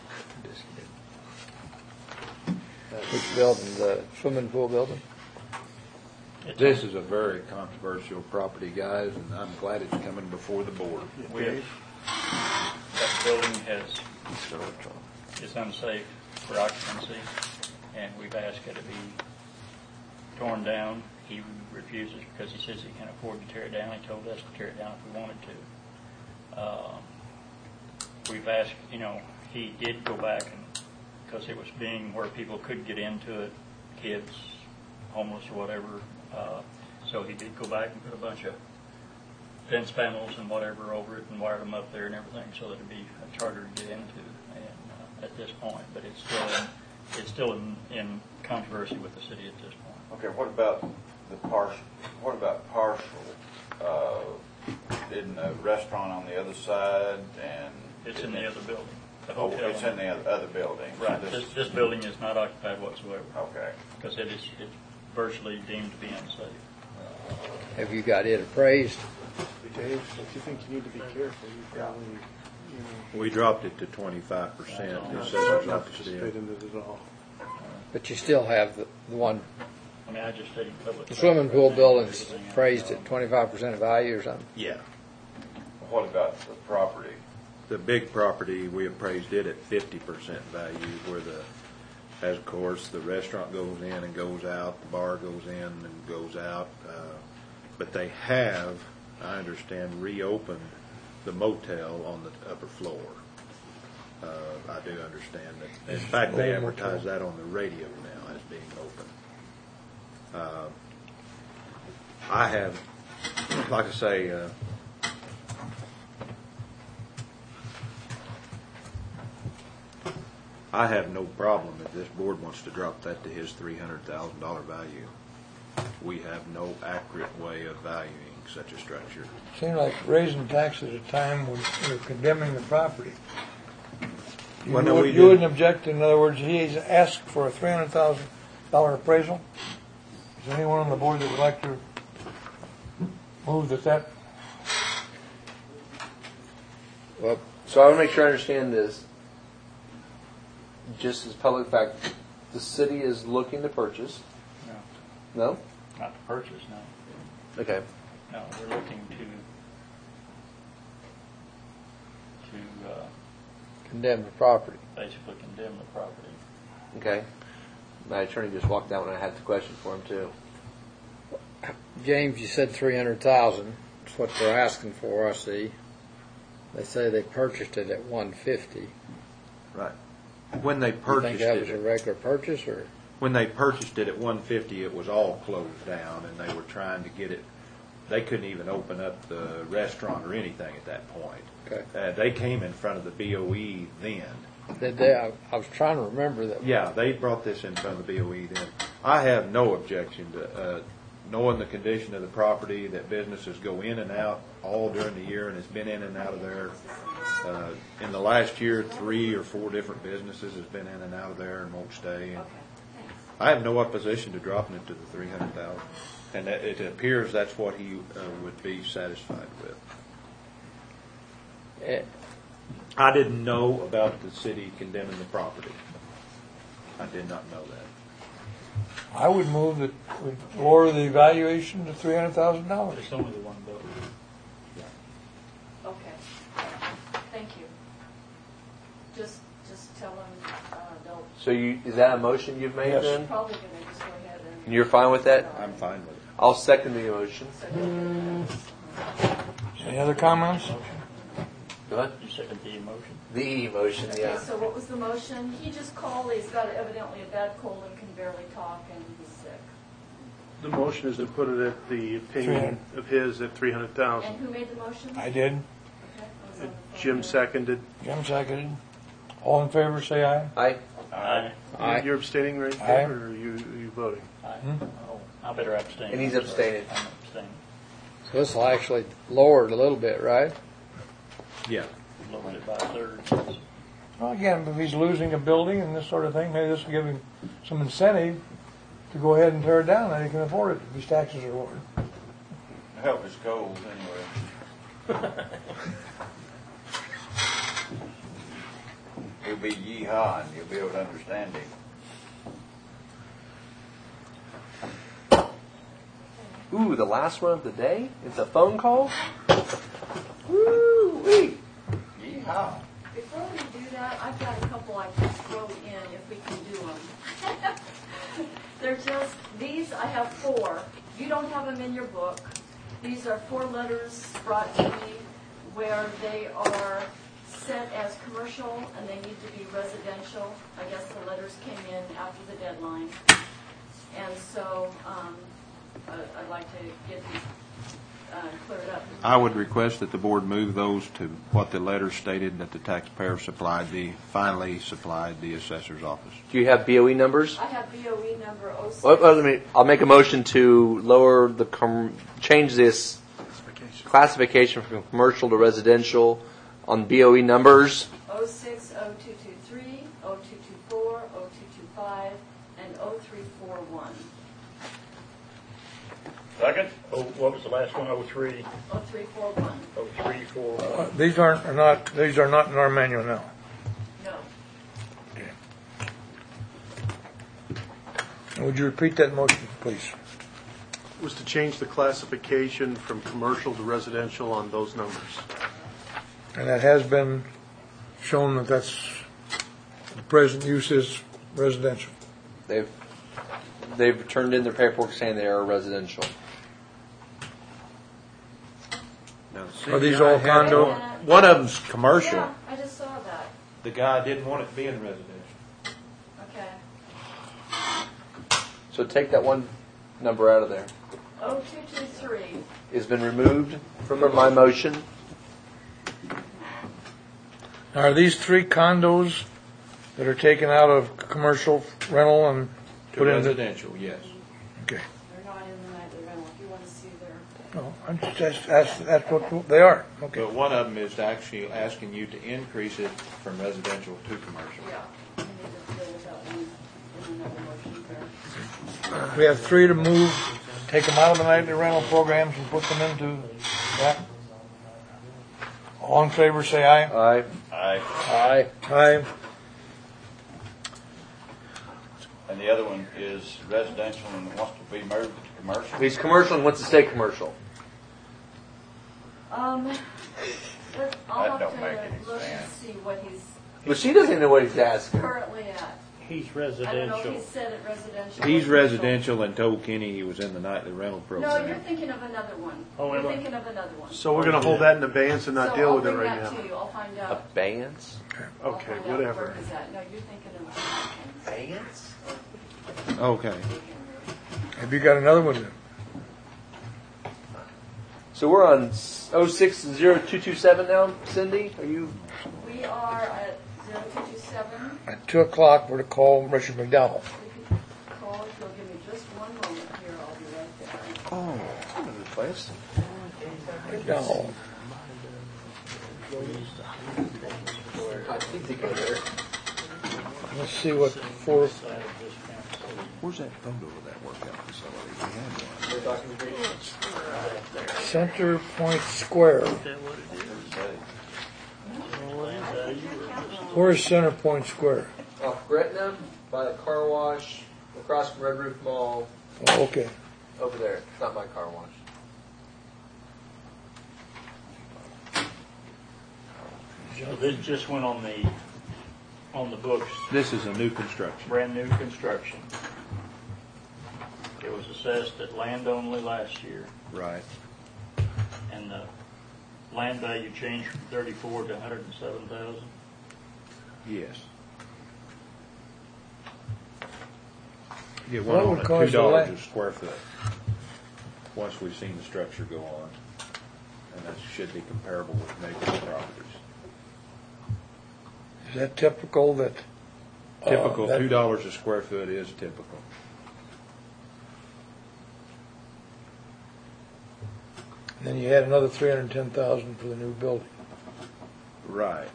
Which building? The swimming pool building? This is a very controversial property, guys, and I'm glad it's coming before the board. We have, that building has, is unsafe for occupancy, and we've asked it to be torn down. He refuses because he says he can't afford to tear it down. He told us to tear it down if we wanted to. Um, We've asked, you know, he did go back and because it was being where people could get into it, kids, homeless or whatever. Uh, so he did go back and put a bunch of fence panels and whatever over it and wired them up there and everything so that it'd be a charter to get into. And uh, at this point, but it's still in, it's still in, in controversy with the city at this point. Okay, what about the partial, what about partial? Uh, Isn't a restaurant on the other side and? It's in the other building. The Oh, hotel. it's in the other, other building. So Right. this- This, this building is not occupied whatsoever Okay. because it is it's virtually deemed to be unsafe. Have you got it appraised? Dave, if you think you need to be careful, you probably, you know, We dropped it to twenty-five percent. It not says not it's up to participate them. in it at all. But you still have the, the one, I mean, I just stayed in public. the swimming pool building's Everything else. appraised at twenty-five percent of value or something? Yeah. What about the property? The big property, we appraised it at fifty percent value, where the, as of course, the restaurant goes in and goes out, the bar goes in and goes out. Uh, But they have, I understand, reopened the motel on the upper floor. Uh, I do understand that. In fact, they advertise that on the radio now as being open. Uh, I have, like I say, uh, I have no problem if this board wants to drop that to his three hundred thousand dollar value. We have no accurate way of valuing such a structure. Seems like raising taxes at a time when you're condemning the property. You Well, no, would- we You wouldn't didn't. object, in other words, he's asked for a three hundred thousand dollar appraisal? Is there anyone on the board that would like to move that that, Well, So I want to make sure I understand this. Just as public fact, the city is looking to purchase. No, No? not to purchase, no. Okay. No, we're looking to, to uh, condemn the property. basically condemn the property. Okay. My attorney just walked out and I had the question for him too. James, you said three hundred thousand. That's what they're asking for, I see. They say they purchased it at one fifty. Right. When they You think purchased that was a it, regular purchase, or? when they purchased it at one fifty, it was all closed down, and they were trying to get it. They couldn't even open up the restaurant or anything at that point. Okay. Uh, they came in front of the B O E then. Did they, I, I was trying to remember that. Yeah, they brought this in front of the B O E then. I have no objection to uh, knowing the condition of the property, that businesses go in and out all during the year, and it's been in and out of there. Uh, in the last year, three or four different businesses has been in and out of there and won't stay. And Okay, thanks. I have no opposition to dropping it to the three hundred thousand, and that, it appears that's what he uh, would be satisfied with. Eh, I didn't know about the city condemning the property. I did not know that. I would move that we lower the valuation to three hundred thousand dollars. It's only the one building. Okay, thank you. Just, just tell them, uh, they'll So you, is that a motion you've made Yes. then? probably gonna just go ahead and. And you're fine with that? I'm fine with it. I'll second the motion. So you'll get Any other comments? Go ahead. You second the motion? The motion, Okay, yeah. so what was the motion? He just called, he's got evidently a bad cold and can barely talk, and he's sick. The motion is to put it at the opinion of his at three hundred And thousand. who made the motion? I did. Okay, I was on the phone Jim there. seconded. Jim seconded. All in favor, say aye. Aye. Aye. Aye. You're abstaining, right, Aye. Dave, or are you, are you voting? Aye. Oh, I better abstain. And he's abstaining. I'm abstaining. So this will actually lower it a little bit, right? Yeah. Lowered it by a third. Well, again, if he's losing a building and this sort of thing, maybe this will give him some incentive to go ahead and tear it down, and he can afford it if his taxes are lowered. Help his goals anyway. He'll be yee-haw and you'll be able to understand him. Ooh, the last one of the day? It's a phone call? Woo-wee. Yee-haw. Before we do that, I've got a couple I can throw in if we can do them. They're just, these, I have four. You don't have them in your book. These are four letters brought to me where they are sent as commercial and they need to be residential. I guess the letter letters came in after the deadline. And so, um, I- I'd like to get these, uh, cleared up. I would request that the board move those to what the letter stated, that the taxpayer supplied the, finally supplied the assessor's office. Do you have B O E numbers? I have B O E number oh six. Well, well, let me, I'll make a motion to lower the, com- change this classification from commercial to residential on B O E numbers. oh six, oh two two three, oh two two four, oh two two five, and oh three four one. Second? Oh, what was the last one? Oh, three, oh three four one. oh, three, four, Uh, one. These aren't, are not, these are not in our manual now. No. And would you repeat that motion, please? Was to change the classification from commercial to residential on those numbers. And that has been shown that that's, the present use is residential. They've, they've turned in their paperwork saying they are residential. Now, Are these all condo? One of them's commercial. Yeah, I just saw that. The guy didn't want it to be in residential. Okay. So take that one number out of there. oh two two three. It's been removed from my motion. Now, are these three condos that are taken out of commercial rental and To put into? residential, yes. Okay. They're not in the nightly rental. If you want to see their, No, I'm just, that's, that's, that's what they are. Okay. But one of them is actually asking you to increase it from residential to commercial. yeah, I need to deal with that one in another motion there. We have three to move, take them out of the nightly rental programs and put them into that. All in favor, say aye. Aye. Aye. Aye. Aye. And the other one is residential and wants to be moved to commercial. He's commercial and wants to stay commercial. Um, let- I'll That have don't make any to look and sense. see what he's But she doesn't know what he's asking. currently at. He's I don't know if residential. he said it residential. He's or residential and told Kenny he was in the nightly rental commercial. No, you're program. thinking of another one. Oh, You're am I? thinking of another one. So we're going to hold that in abeyance and not So deal I'll with it bring right that now. to you. I'll find out. Abeyance? I'll Okay, find out whatever. where he's at. No, you're thinking of. Abeyance? Okay. Have you got another one then? So we're on oh six zero two two seven now, Cindy? Are you? We are at zero two two seven. At two o'clock, we're to call Richard McDowell. If you call, if you'll give me just one moment here, I'll be right there. Oh, that's a good place. McDowell. I think they go there. Let's see what for. Where's that photo of that workout facility? We had one. Center Point Square. Where is Center Point Square? Off Gretna, by the car wash, across from Red Roof Mall, Oh, okay. over there. It's not my car wash. So this just went on the, on the books, This is a new construction. brand new construction. It was assessed at land only last year, Right. and the land value changed from thirty-four to one hundred and seven thousand. Yes. Get What one would on at cause two the dollars la- a square foot, once we've seen the structure go on. And that should be comparable with neighboring properties. Is that typical that? uh, Typical, that- two dollars a square foot is typical. Then you had another three hundred and ten thousand for the new building. Right.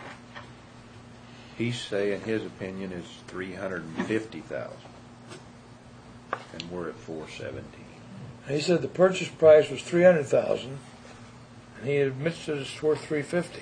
He's saying his opinion is three hundred and fifty thousand. And we're at four seventeen. And he said the purchase price was three hundred thousand, and he admits that it's worth three fifty.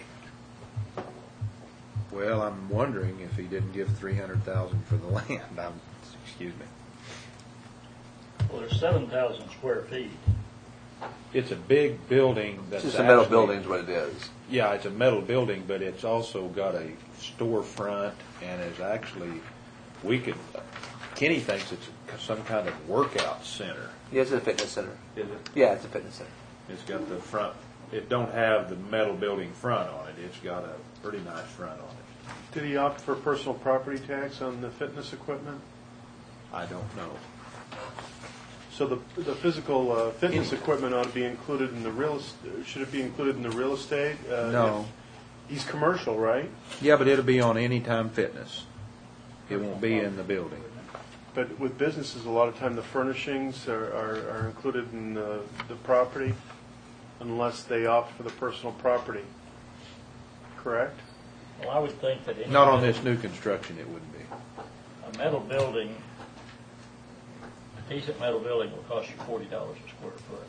Well, I'm wondering if he didn't give three hundred thousand for the land. I'm, excuse me. Well, there's seven thousand square feet. It's a big building It's that's just a metal actually- building is what it is. Yeah, it's a metal building, but it's also got a storefront and is actually, we could, Kenny thinks it's some kind of workout center. Yeah, it's a fitness center. Is it? Yeah, it's a fitness center. It's got the front, it don't have the metal building front on it. It's got a pretty nice front on it. Did he opt for personal property tax on the fitness equipment? I don't know. So the, the physical uh, fitness equipment ought to be included in the real, est- should it be included in the real estate? Uh, No. if- He's commercial, right? Yeah, but it'll be on Anytime Fitness. It won't be in the building. But with businesses, a lot of time the furnishings are, are, are included in the, the property unless they opt for the personal property. Correct? Well, I would think that any Not on metal- this new construction, it wouldn't be. A metal building, a decent metal building will cost you forty dollars a square foot.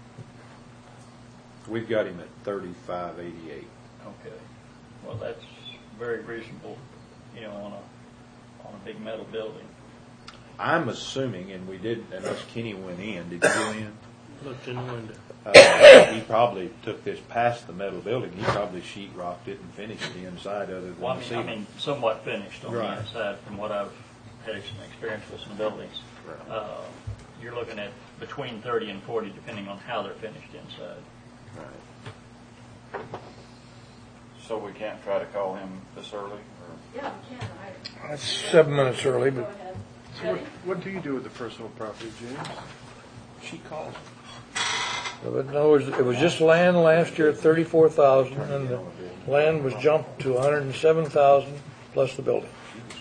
We've got him at thirty-five eighty-eight. Okay. Well, that's very reasonable, you know, on a, on a big metal building. I'm assuming, and we did, unless Kenny went in, did you go in? Looked in the window. Uh, he probably took this past the metal building. He probably sheet rocked it and finished the inside other than Well, I the mean, I ceiling. mean, somewhat finished on the Right. inside from what I've had some experience with some buildings. Right. Uh, You're looking at between thirty and forty, depending on how they're finished inside. Right. So we can't try to call him this early, or? Yeah, we can, I. That's seven minutes early, Go but ahead. So what, Ready? what do you do with the personal property, James? She calls. but in other words, it was just land last year at thirty-four thousand, and the land was jumped to one hundred and seven thousand plus the building.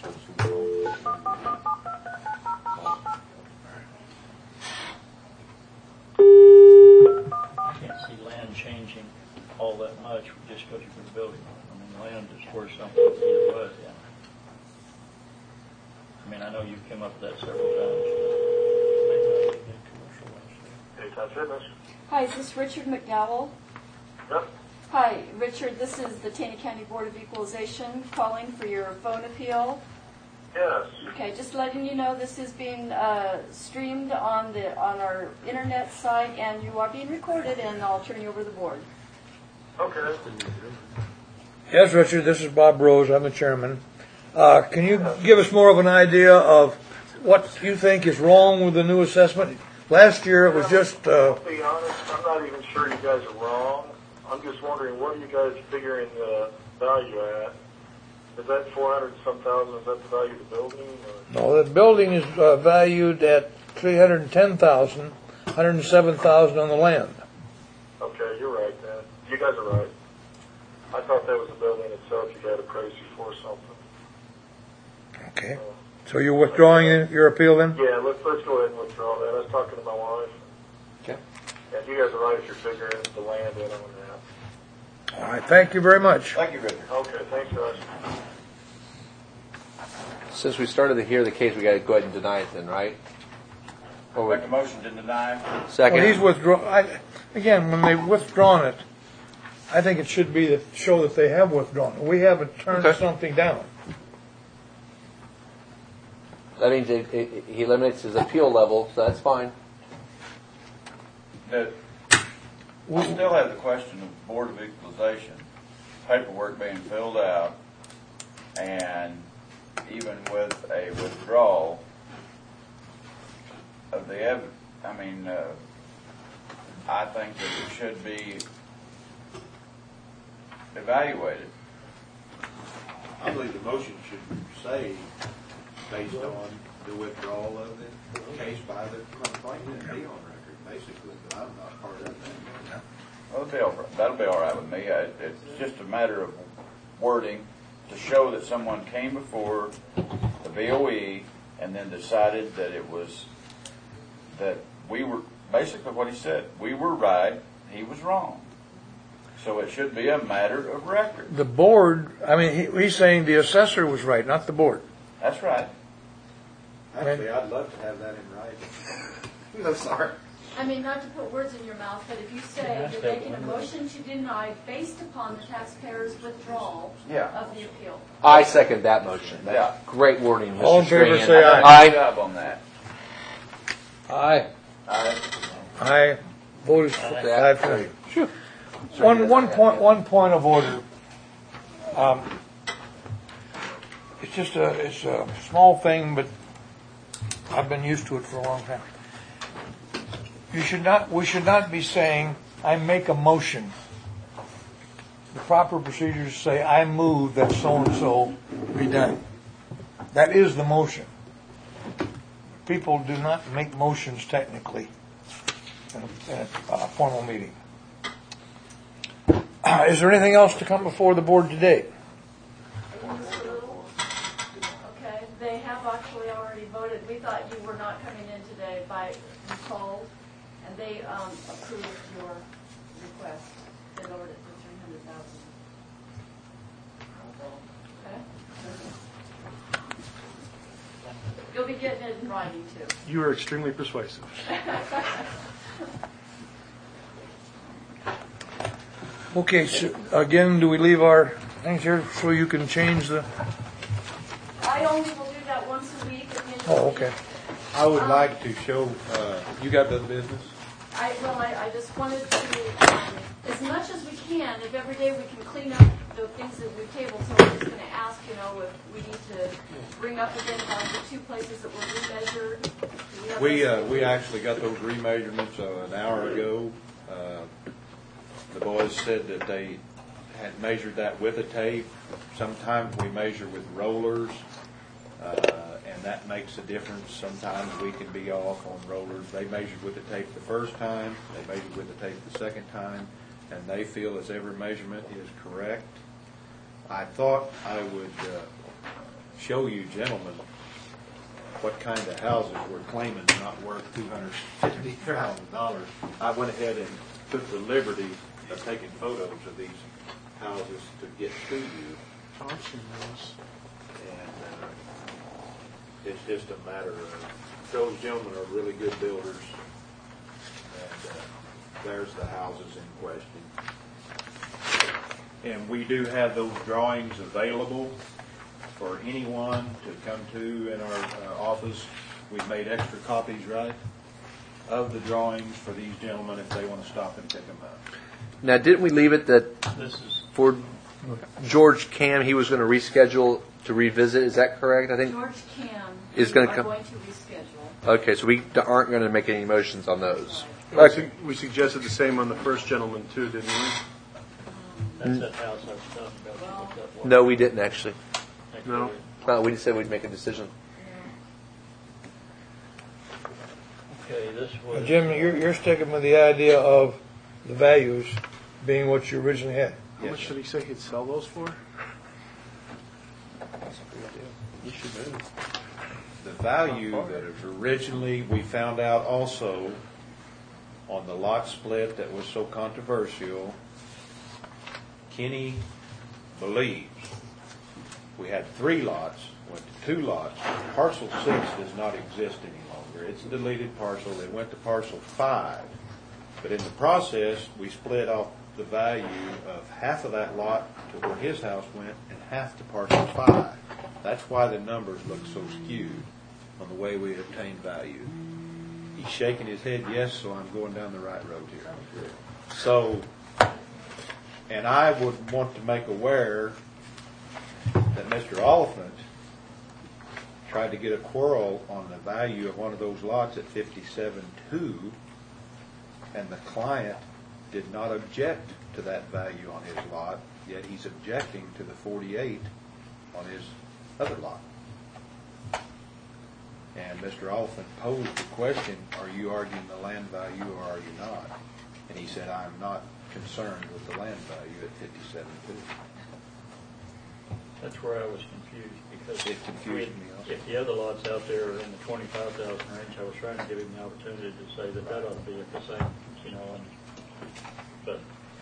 I can't see land changing all that much just because you put a building on it. I mean, land is worth something either way, yeah. I mean, I know you've come up with that several times. Anytime Fitness. Hi, is this Richard McDowell? Yep. Hi, Richard, this is the Taney County Board of Equalization calling for your phone appeal. Yes. Okay, just letting you know this is being uh, streamed on the on our internet site, and you are being recorded, and I'll turn you over to the board. Okay. Yes, Richard, this is Bob Rose. I'm the chairman. Uh, can you give us more of an idea of what you think is wrong with the new assessment? Last year it was just, uh, To be honest, I'm not even sure you guys are wrong. I'm just wondering, what are you guys figuring the value at? Is that four hundred and some thousand, is that the value of the building? Or? no, the building is uh, valued at three hundred ten thousand, one hundred seven thousand on the land. Okay, you're right then. You guys are right. I thought that was the building itself you got appraised for something. Okay. So you're withdrawing your appeal then? Yeah, let's, let's go ahead and withdraw that. I was talking to my wife. Okay. And you guys are right if you're figuring the land in on that. All right, thank you very much. Thank you, Richard. Okay, thanks guys. Since we started to hear the case, we got to go ahead and deny it then, right? Or Make we- a motion to deny. second? Well, he's withdrawn, I, again, when they've withdrawn it, I think it should be to show that they have withdrawn it. We haven't turned Okay. something down. That means it, it, he eliminates his appeal level, so that's fine. But I still have the question of Board of Equalization, paperwork being filled out, and even with a withdrawal of the ev, I mean, uh, I think that it should be evaluated. I believe the motion should say, based on the withdrawal of the case by the complainant, and be on record, basically, but I'm not part of that. Well, that'll be all right. That'll be all right with me. I- It's just a matter of wording to show that someone came before the B O E and then decided that it was, that we were, basically what he said, we were right, he was wrong. So it should be a matter of record. The board, I mean, he, he's saying the assessor was right, not the board. That's right. Actually, I'd love to have that in writing. I'm sorry. I mean, not to put words in your mouth, but if you say you're making a motion to deny based upon the taxpayer's withdrawal Yeah. of the appeal. I second that motion. That's Yeah. great wording, Mister All in favor, Strahan. say aye. Aye. Good job on that. Aye. All right. Aye. Vote is five for you. One, one point, one point of order. Um, it's just a, it's a small thing, but I've been used to it for a long time. You should not, we should not be saying, I make a motion the proper procedure is to say, I move that so-and-so be done. That is the motion. People do not make motions technically in a, in a uh, formal meeting. Uh, is there anything else to come before the board today? Okay, they have actually already voted. We thought you were not coming in today by called, and they um, approved your request. They lowered it to three hundred thousand. Okay. You'll be getting it in writing too. You are extremely persuasive. Okay, so again, do we leave our things here so you can change the? I only will do that once a week. At the end of the Oh, week. okay. I would like to show, uh, you got the business? I, well, I, I just wanted to, um, as much as we can, if every day we can clean up the things that we tabled, so I'm just going to ask, you know, if we need to bring up again about the two places that were remeasured. Do we have We, those? uh, we actually got those remeasurements uh, an hour ago. Uh, The boys said that they had measured that with a tape. Sometimes we measure with rollers, uh, and that makes a difference. Sometimes we can be off on rollers. They measured with the tape the first time, they measured with the tape the second time, and they feel as every measurement is correct. I thought I would uh, show you gentlemen what kind of houses we're claiming are not worth two hundred fifty thousand dollars. I went ahead and took the liberty of taking photos of these houses to get to you. I've seen those. And uh, it's just a matter of, those gentlemen are really good builders. And uh, there's the houses in question. And we do have those drawings available for anyone to come to in our uh, office. We've made extra copies, right, of the drawings for these gentlemen if they want to stop and pick them up. Now, didn't we leave it that This is, for George Cam, he was going to reschedule to revisit? Is that correct? I think. George Cam Is we gonna are come- going to reschedule. Okay, so we aren't going to make any motions on those. We Okay. su- We suggested the same on the first gentleman too, didn't we? that's that house I was talking about. Look up one. No, we didn't actually. No. No, we just said we'd make a decision. Okay, this was. Jim, you're, you're sticking with the idea of the values being what you originally had. How much did he say he'd sell those for? You should move. The value that is originally, we found out also on the lot split that was so controversial, Kenny believes we had three lots, went to two lots. Parcel six does not exist any longer. It's a deleted parcel. They went to parcel five. But in the process, we split off the value of half of that lot to where his house went and half to parcel five. That's why the numbers look so skewed on the way we obtained value. He's shaking his head yes, so I'm going down the right road here. So, and I would want to make aware that Mister Oliphant tried to get a quarrel on the value of one of those lots at fifty-seven two, and the client did not object to that value on his lot, yet he's objecting to the forty-eight on his other lot. And Mister Oliphant posed the question, are you arguing the land value or are you not? And he said, I'm not concerned with the land value at fifty-seven two. That's where I was confused, because It confused me also. if the other lots out there are in the twenty-five thousand range, I was trying to give him the opportunity to say that that ought to be at the same, you know, and, but,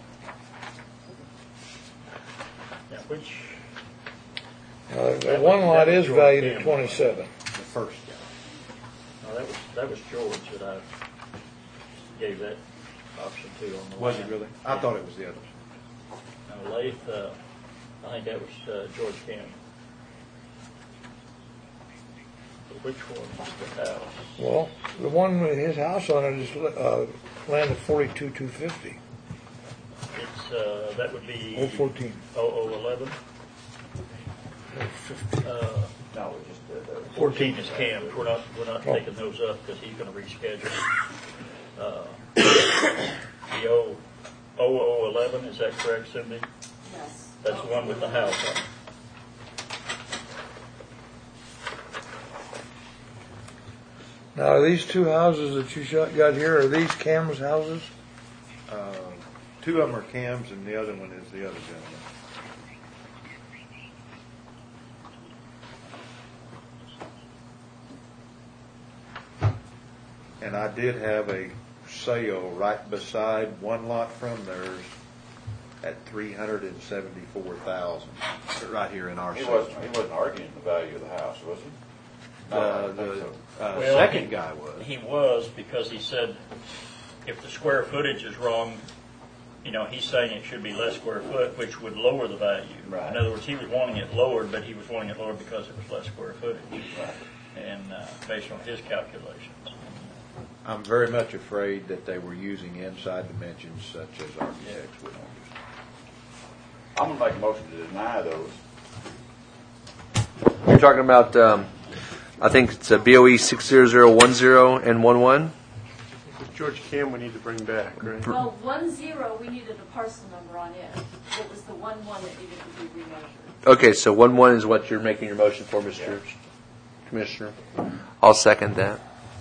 yeah, which, Uh, the one lot is valued at twenty-seven. The first guy. no, that was, that was George that I gave that option to on the Was it land. really? I thought it was the others. Now, Lath, uh, I think that was uh, George Camp. But which one was the house? Well, the one with his house on it is uh, land at forty-two two fifty. It's, uh, that would be. Oh fourteen. Oh, oh, eleven? Uh, No, we just did that. fourteen is Cam's. We're not, we're not Oh. taking those up because he's gonna reschedule. Uh, The O, oh, oh, eleven, is that correct, Cindy? Yes. That's the one with the house on it. Now, are these two houses that you shot, got here, are these Cam's houses? Uh, Two of them are Cam's and the other one is the other gentleman. And I did have a sale right beside one lot from theirs at three hundred and seventy-four thousand, right here in our He section. wasn't, he wasn't arguing the value of the house, was he? No, I Uh, don't think the so. uh, Well, second he- guy was. He was, because he said if the square footage is wrong, you know, he's saying it should be less square foot, which would lower the value. Right. In other words, he was wanting it lowered, but he was wanting it lowered because it was less square footage. Right. And uh, based on his calculations. I'm very much afraid that they were using inside dimensions such as architects would use. I'm gonna make a motion to deny those. You're talking about, um, I think it's a B O E six zero zero one zero and one one? George Cam we need to bring back, right? Well, one zero, we needed a parcel number on it. It was the one one that needed to be remeasured. Okay, so one one is what you're making your motion for, Mister Commissioner. I'll second that.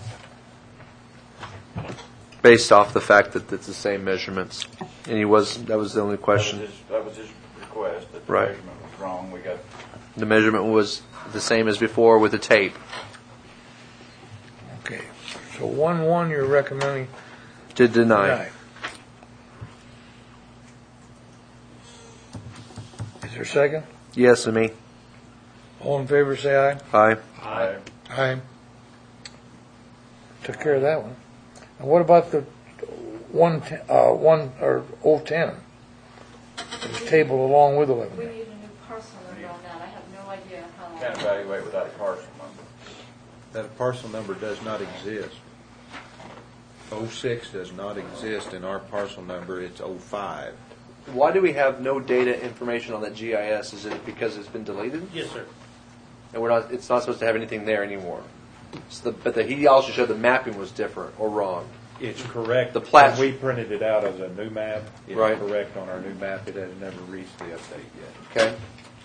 Based off the fact that it's the same measurements. And he was, that was the only question. That was his, that was his request, that the Right. measurement was wrong. We got, The measurement was the same as before with the tape. Okay, so one, one, you're recommending To deny. deny. Is there a second? Yes, and me. All in favor, say aye. Aye. I, Aye. Took care of that one. And what about the one, te- uh, one, or oh ten? It was tabled along with We eleven. need a new parcel number on that. I have no idea how. can't evaluate without a parcel number. That parcel number does not exist. oh six does not exist in our parcel number, it's oh five. Why do we have no data information on that G I S? Is it because it's been deleted? Yes, sir. And we're not, it's not supposed to have anything there anymore. So the, but the, he also showed the mapping was different or wrong. It's correct. The plat- When we printed it out as a new map, it's Right. correct on our new map. It has never reached the update yet. Okay.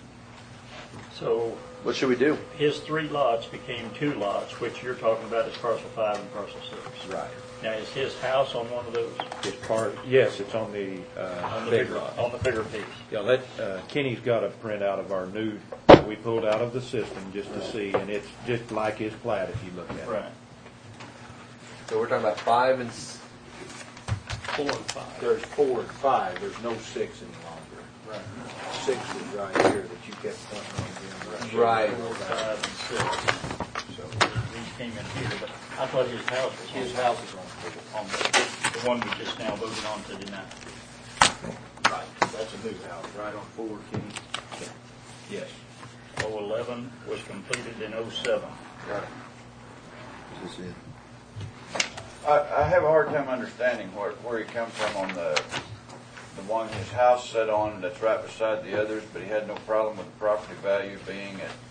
So What should we do? his three lots became two lots, which you're talking about as parcel five and parcel six. Right. Now, is his house on one of those? It's part, yes, it's on the, uh, On the big bigger, lot. on the bigger piece? Yeah, let, uh, Kenny's got a print out of our new, that we pulled out of the system just to see, and it's just like his plat if you look at it. Right. So we're talking about five and s- Four and five. There's four and five, there's no six any longer. Right. Six is right here that you kept pointing on. Right. Four, five, and six. So these came in here, but I thought his house was on. His house is on four. On the, the one we just now voted on to deny. Right, that's a new house, right on four, Kenny? Yes. oh eleven was completed in oh seven. This is it. I, I have a hard time understanding where, where he come from on the, the one his house set on that's right beside the others, but he had no problem with the property value being at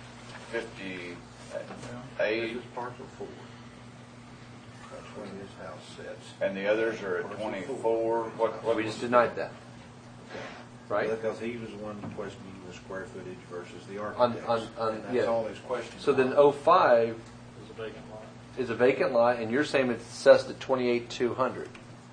fifty-eight, This is parcel four. That's when his house sits. and the others are at twenty-four. What, what we was just denied that. Right? Because he was the one questioning the square footage versus the On, architects. on, on, And yeah. that's all his questions. So then oh five It was a vacant lot. is a vacant lot, and you're saying it's assessed at twenty-eight two hundred.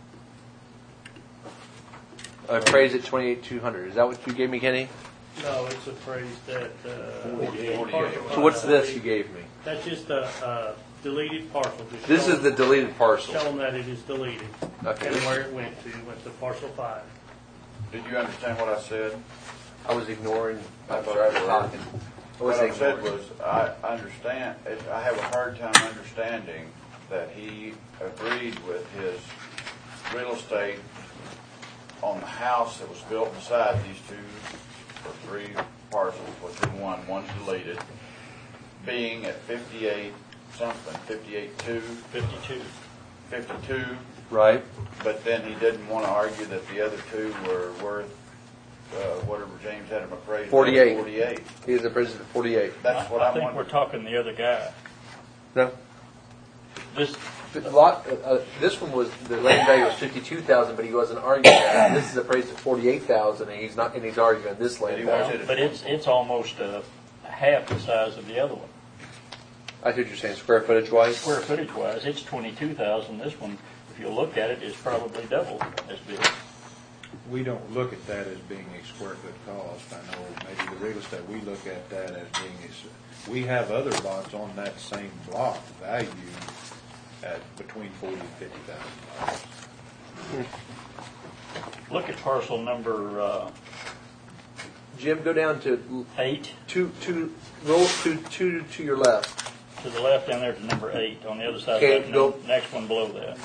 Appraised at twenty-eight two hundred. Is that what you gave me, Kenny? No, it's appraised at, uh. Forty-eight. parcel So what's five. this you gave me? That's just a, uh deleted parcel. Just This show- is the deleted parcel. Show them that it is deleted. Okay. And where it went to, went to parcel five. Did you understand what I said? I was ignoring. I was That's what I heard. talking. I was What I said ignoring. was, I understand, it- I have a hard time understanding that he agreed with his real estate on the house that was built beside these two or three parcels, which are one, one's deleted, being at fifty-eight something, fifty-eight two, Fifty-two. fifty-two, Right. but then he didn't want to argue that the other two were worth, uh, whatever James had them appraised. at, forty-eight. Forty-eight. He's the president. Forty-eight. That's what I I think we're wanted. talking the other guy. No. This, The lot, uh, uh, this one was, the land value was fifty-two thousand, but he wasn't arguing that. This is appraised at forty-eight thousand, and he's not, and he's arguing this land value. But it's, it's almost uh, half the size of the other one. I see what you're saying, square footage wise? Square footage wise, it's twenty-two thousand. This one, if you look at it, is probably double as big. We don't look at that as being a square foot cost. I know maybe the real estate, we look at that as being a, we have other lots on that same block valued at between forty and fifty thousand dollars. Look at parcel number uh, Jim, go down to eight, two, two, roll two, two to your left. to the left down there to number eight, on the other side Okay, of that, go- next one below that.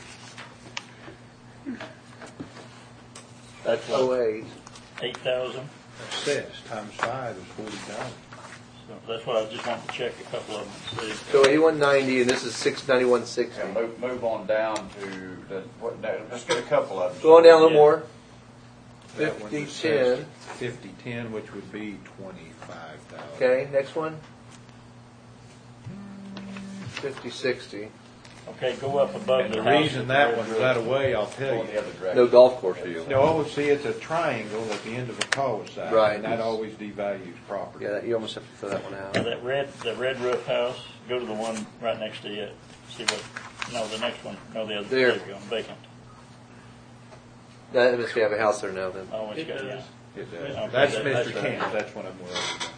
That's Oh, what, eight. eight thousand? It says times five is forty thousand. So that's what I just wanted to check a couple of them and see. So eighty-one ninety, and this is six ninety-one sixty. Yeah, move, move on down to the, what, no, just get a couple of them. Go on down a little Yeah. more. That one Fifty just says ten. fifty ten, which would be twenty-five thousand. Okay, next one. Fifty sixty. Okay, go up above And the the house. reason that one's that away, I'll tell Going you. the other direction. No golf course field. No, see, it's a triangle at the end of a cul-de-sac. Right. And that always devalues property. Yeah, that, you almost have to throw that one Now, out. that red, the red roof house, go to the one right next to it. See what, no, the next one, no, the other, There. there you go, vacant. That must be have a house there now then. Oh, it's got, yeah. It does. Okay, That's that- Mister that's- Kent, that's what I'm worried about.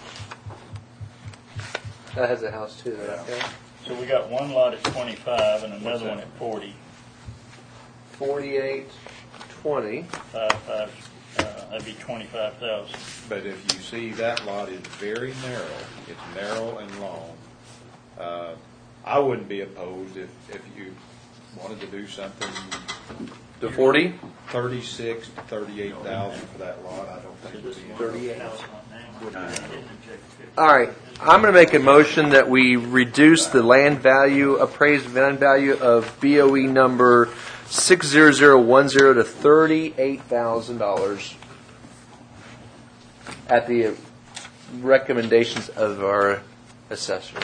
That has a house too. Right? Yeah. So we got one lot at twenty-five and another one at forty. Forty-eight twenty. Five, five, uh, that'd be twenty-five thousand. But if you see, that lot is very narrow. It's narrow and long. Uh, I wouldn't be opposed if, if you wanted to do something To forty. thirty-six to thirty-eight thousand for that lot. I don't think would be. Thirty-eight. Would be. All right, I'm going to make a motion that we reduce the land value, appraised land value of B O E number six zero zero one zero to thirty-eight thousand dollars at the recommendations of our assessor.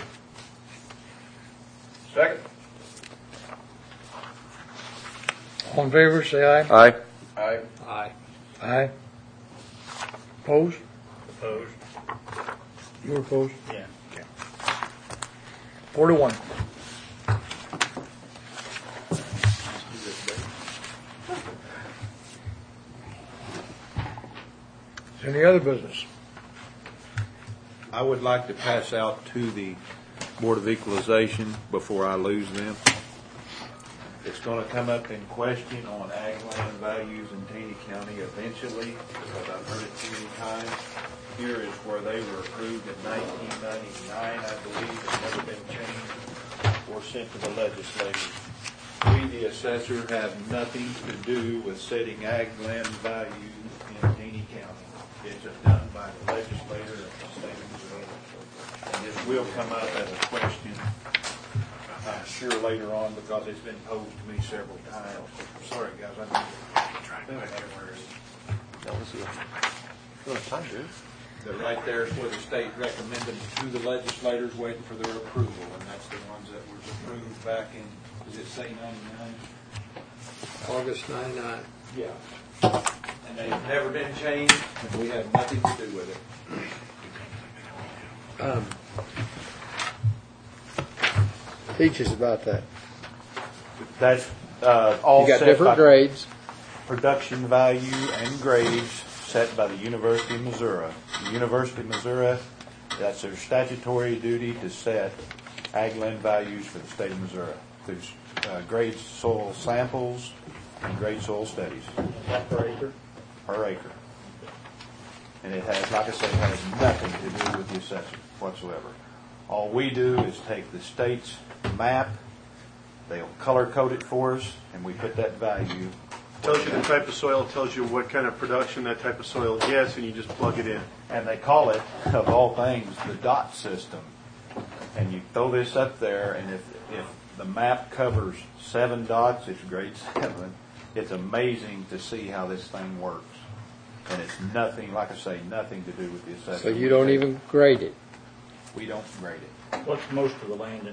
Second. All in favor, say aye. Aye. Aye. Aye. Aye. Opposed? Opposed? You were opposed? Yeah. Four to one. Is there any other business? I would like to pass out to the Board of Equalization before I lose them. It's going to come up in question on ag land values in Taney County eventually, because I've heard it too many times. Here is where they were approved in nineteen ninety-nine, I believe, it's never been changed or sent to the legislature. We, the assessor, have nothing to do with setting ag land values in Taney County. It's done by the legislator of the state of Missouri. And this will come up as a question, I'm sure later on, because it's been posed to me several times. Sorry, guys, I need to try to find out where it is. That was a, oh, time, dude. But right there is where the state recommended to the legislators, waiting for their approval, and that's the ones that was approved back in, does it say ninety-nine? August ninety-nine. Yeah. And they've never been changed, and we have nothing to do with it. Um, Teach us about that. That's, uh, all You got set different by grades. production value and grades set by the University of Missouri. The University of Missouri, that's their statutory duty to set ag land values for the state of Missouri through uh, grade soil samples and grade soil studies That per acre? per acre. And it has, like I say, it has nothing to do with the assessment whatsoever. All we do is take the state's map, they'll color code it for us, and we put that value. Tells you the type of soil, tells you what kind of production that type of soil gets, and you just plug it in. And they call it, of all things, the dot system. And you throw this up there, and if, if the map covers seven dots, it's grade seven. It's amazing to see how this thing works. And it's nothing, like I say, nothing to do with the assessment. So you don't even grade it. We don't grade it. What's most of the land in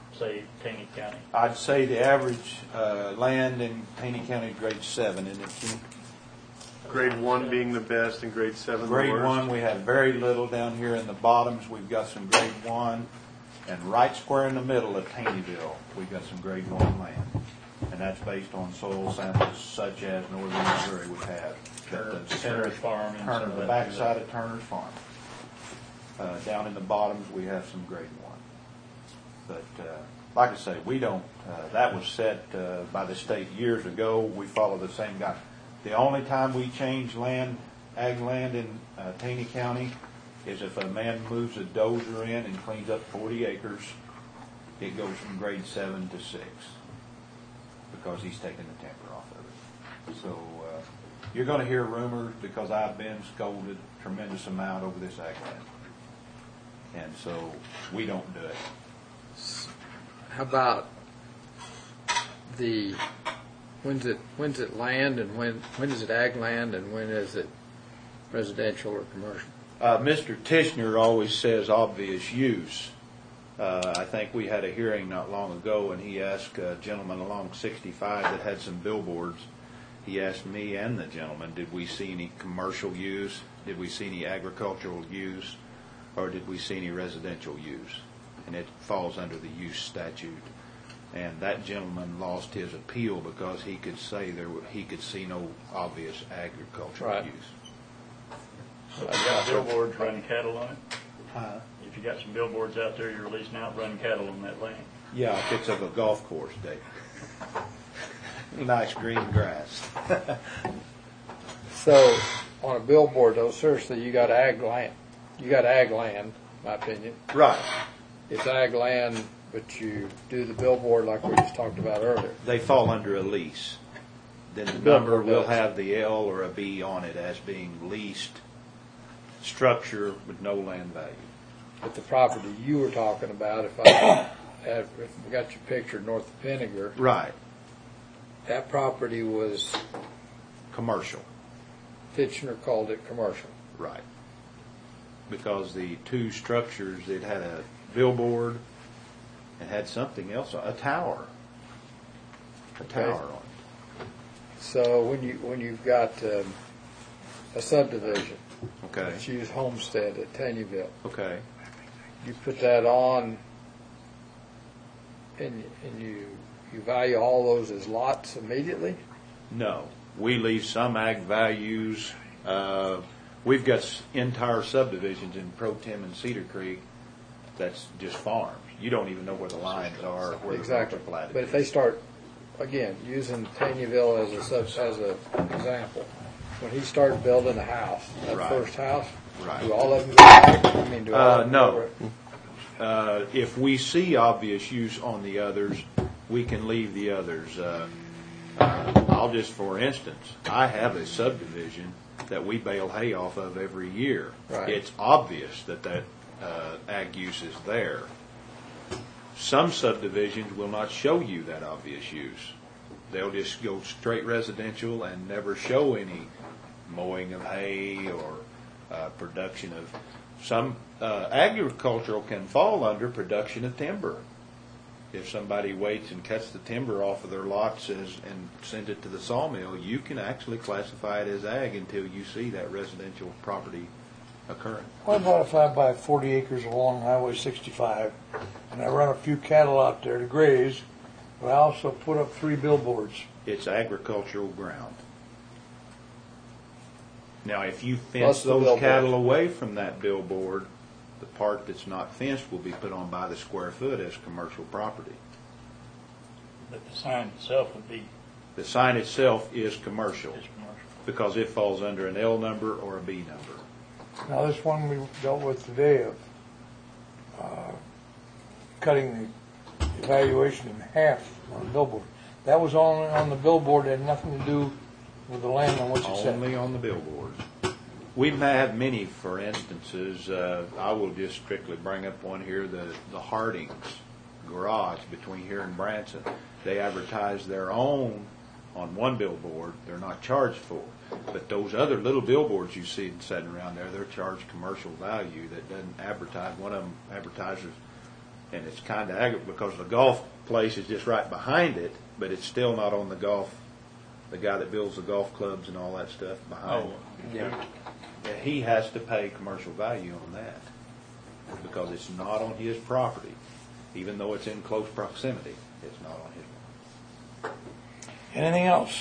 say, Taney County? I'd say the average uh, land in Taney County is grade seven, isn't it, Jim? Grade one being the best and grade seven the Grade worst. one, we have very little down here in the bottoms. We've got some grade one, and right square in the middle of Taneyville, we've got some grade one land. And that's based on soil samples such as northern Missouri would have. Turner- The center Turner's Farm and Turner, some of the that backside too. of Turner's Farm. Uh, down in the bottoms, we have some grade one. But, uh, like I say, we don't, uh, that was set, uh, by the state years ago. We follow the same guy. The only time we change land, ag land in, uh, Taney County is if a man moves a dozer in and cleans up forty acres, it goes from grade seven to six. Because he's taking the temper off of it. So, uh, you're gonna hear rumors because I've been scolded a tremendous amount over this ag land. And so, we don't do it. How about the, when's it, when's it land and when, when is it ag land and when is it residential or commercial? Uh, Mister Tishner always says obvious use. Uh, I think we had a hearing not long ago and he asked a gentleman along sixty-five that had some billboards. He asked me and the gentleman, did we see any commercial use? Did we see any agricultural use? Or did we see any residential use? And it falls under the use statute. And that gentleman lost his appeal because he could say there were, he could see no obvious agricultural Right. use. So if you got billboards running cattle on it, Uh, if you got some billboards out there you're releasing out running cattle on that land. Yeah, if it's of a golf course, Dave. Nice green grass. So, on a billboard though, seriously, you got ag land, you got ag land, in my opinion. Right. It's ag land, but you do the billboard like we just talked about earlier. They fall under a lease. Then the Billboard number will does. have the L or a B on it as being leased structure with no land value. But the property you were talking about, if I, had- if we got your picture north of Pinnager, Right. that property was, Commercial. Titchener called it commercial. Right. Because the two structures, it had a billboard and had something else, a tower. A tower on it. So when you, when you've got um, a subdivision, Okay. let's use Homestead at Taneyville, Okay. you put that on and, and you, you value all those as lots immediately? No, we leave some ag values. Uh, we've got s- entire subdivisions in Pro Tem and Cedar Creek that's just farms. You don't even know where the lines are, where the roads Exactly. are platted. But if they start, again, using Taneyville as a sub, as a example, when he started building a house, that Right. first house, Right. do all of them go back? I mean, do all Uh, of them no. go back? Uh, if we see obvious use on the others, we can leave the others. Uh, uh, I'll just, for instance, I have a subdivision that we bale hay off of every year. Right. It's obvious that that uh, ag use is there. Some subdivisions will not show you that obvious use. They'll just go straight residential and never show any mowing of hay or uh, production of, some uh, agricultural can fall under production of timber. If somebody waits and cuts the timber off of their lots as, and sends it to the sawmill, you can actually classify it as ag until you see that residential property occurring. What about if I buy forty acres along Highway sixty-five and I run a few cattle out there to graze, but I also put up three billboards? It's agricultural ground. Now, if you Plus fence the those billboard. cattle away from that billboard, the part that's not fenced will be put on by the square foot as commercial property. But the sign itself would be The sign itself is commercial just commercial. because it falls under an L number or a B number. Now, this one we dealt with today of uh, cutting the evaluation in half on a billboard. That was only on the billboard, it had nothing to do with the land on which it's set. Only on the billboards. We've had many, for instances, uh, I will just strictly bring up one here, the, the Hardings garage between here and Branson. They advertise their own on one billboard, they're not charged for. But those other little billboards you see sitting around there, they're charged commercial value that doesn't advertise. One of them advertises And it's kind of aggravating because the golf place is just right behind it, but it's still not on the golf, the guy that builds the golf clubs and all that stuff behind Oh, it. Yeah. Yeah, he has to pay commercial value on that because it's not on his property. Even though it's in close proximity, it's not on his. Anything else?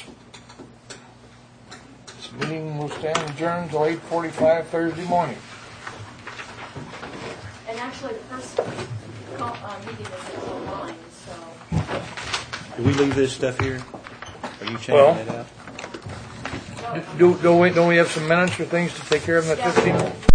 This meeting will stand adjourned till eight forty-five Thursday morning. And actually, the first call, uh, meeting is online, so. Do we leave this stuff here? Are you changing Well- it out? well, Do, don't we, don't we have some minutes or things to take care of in the yeah, fifteenth?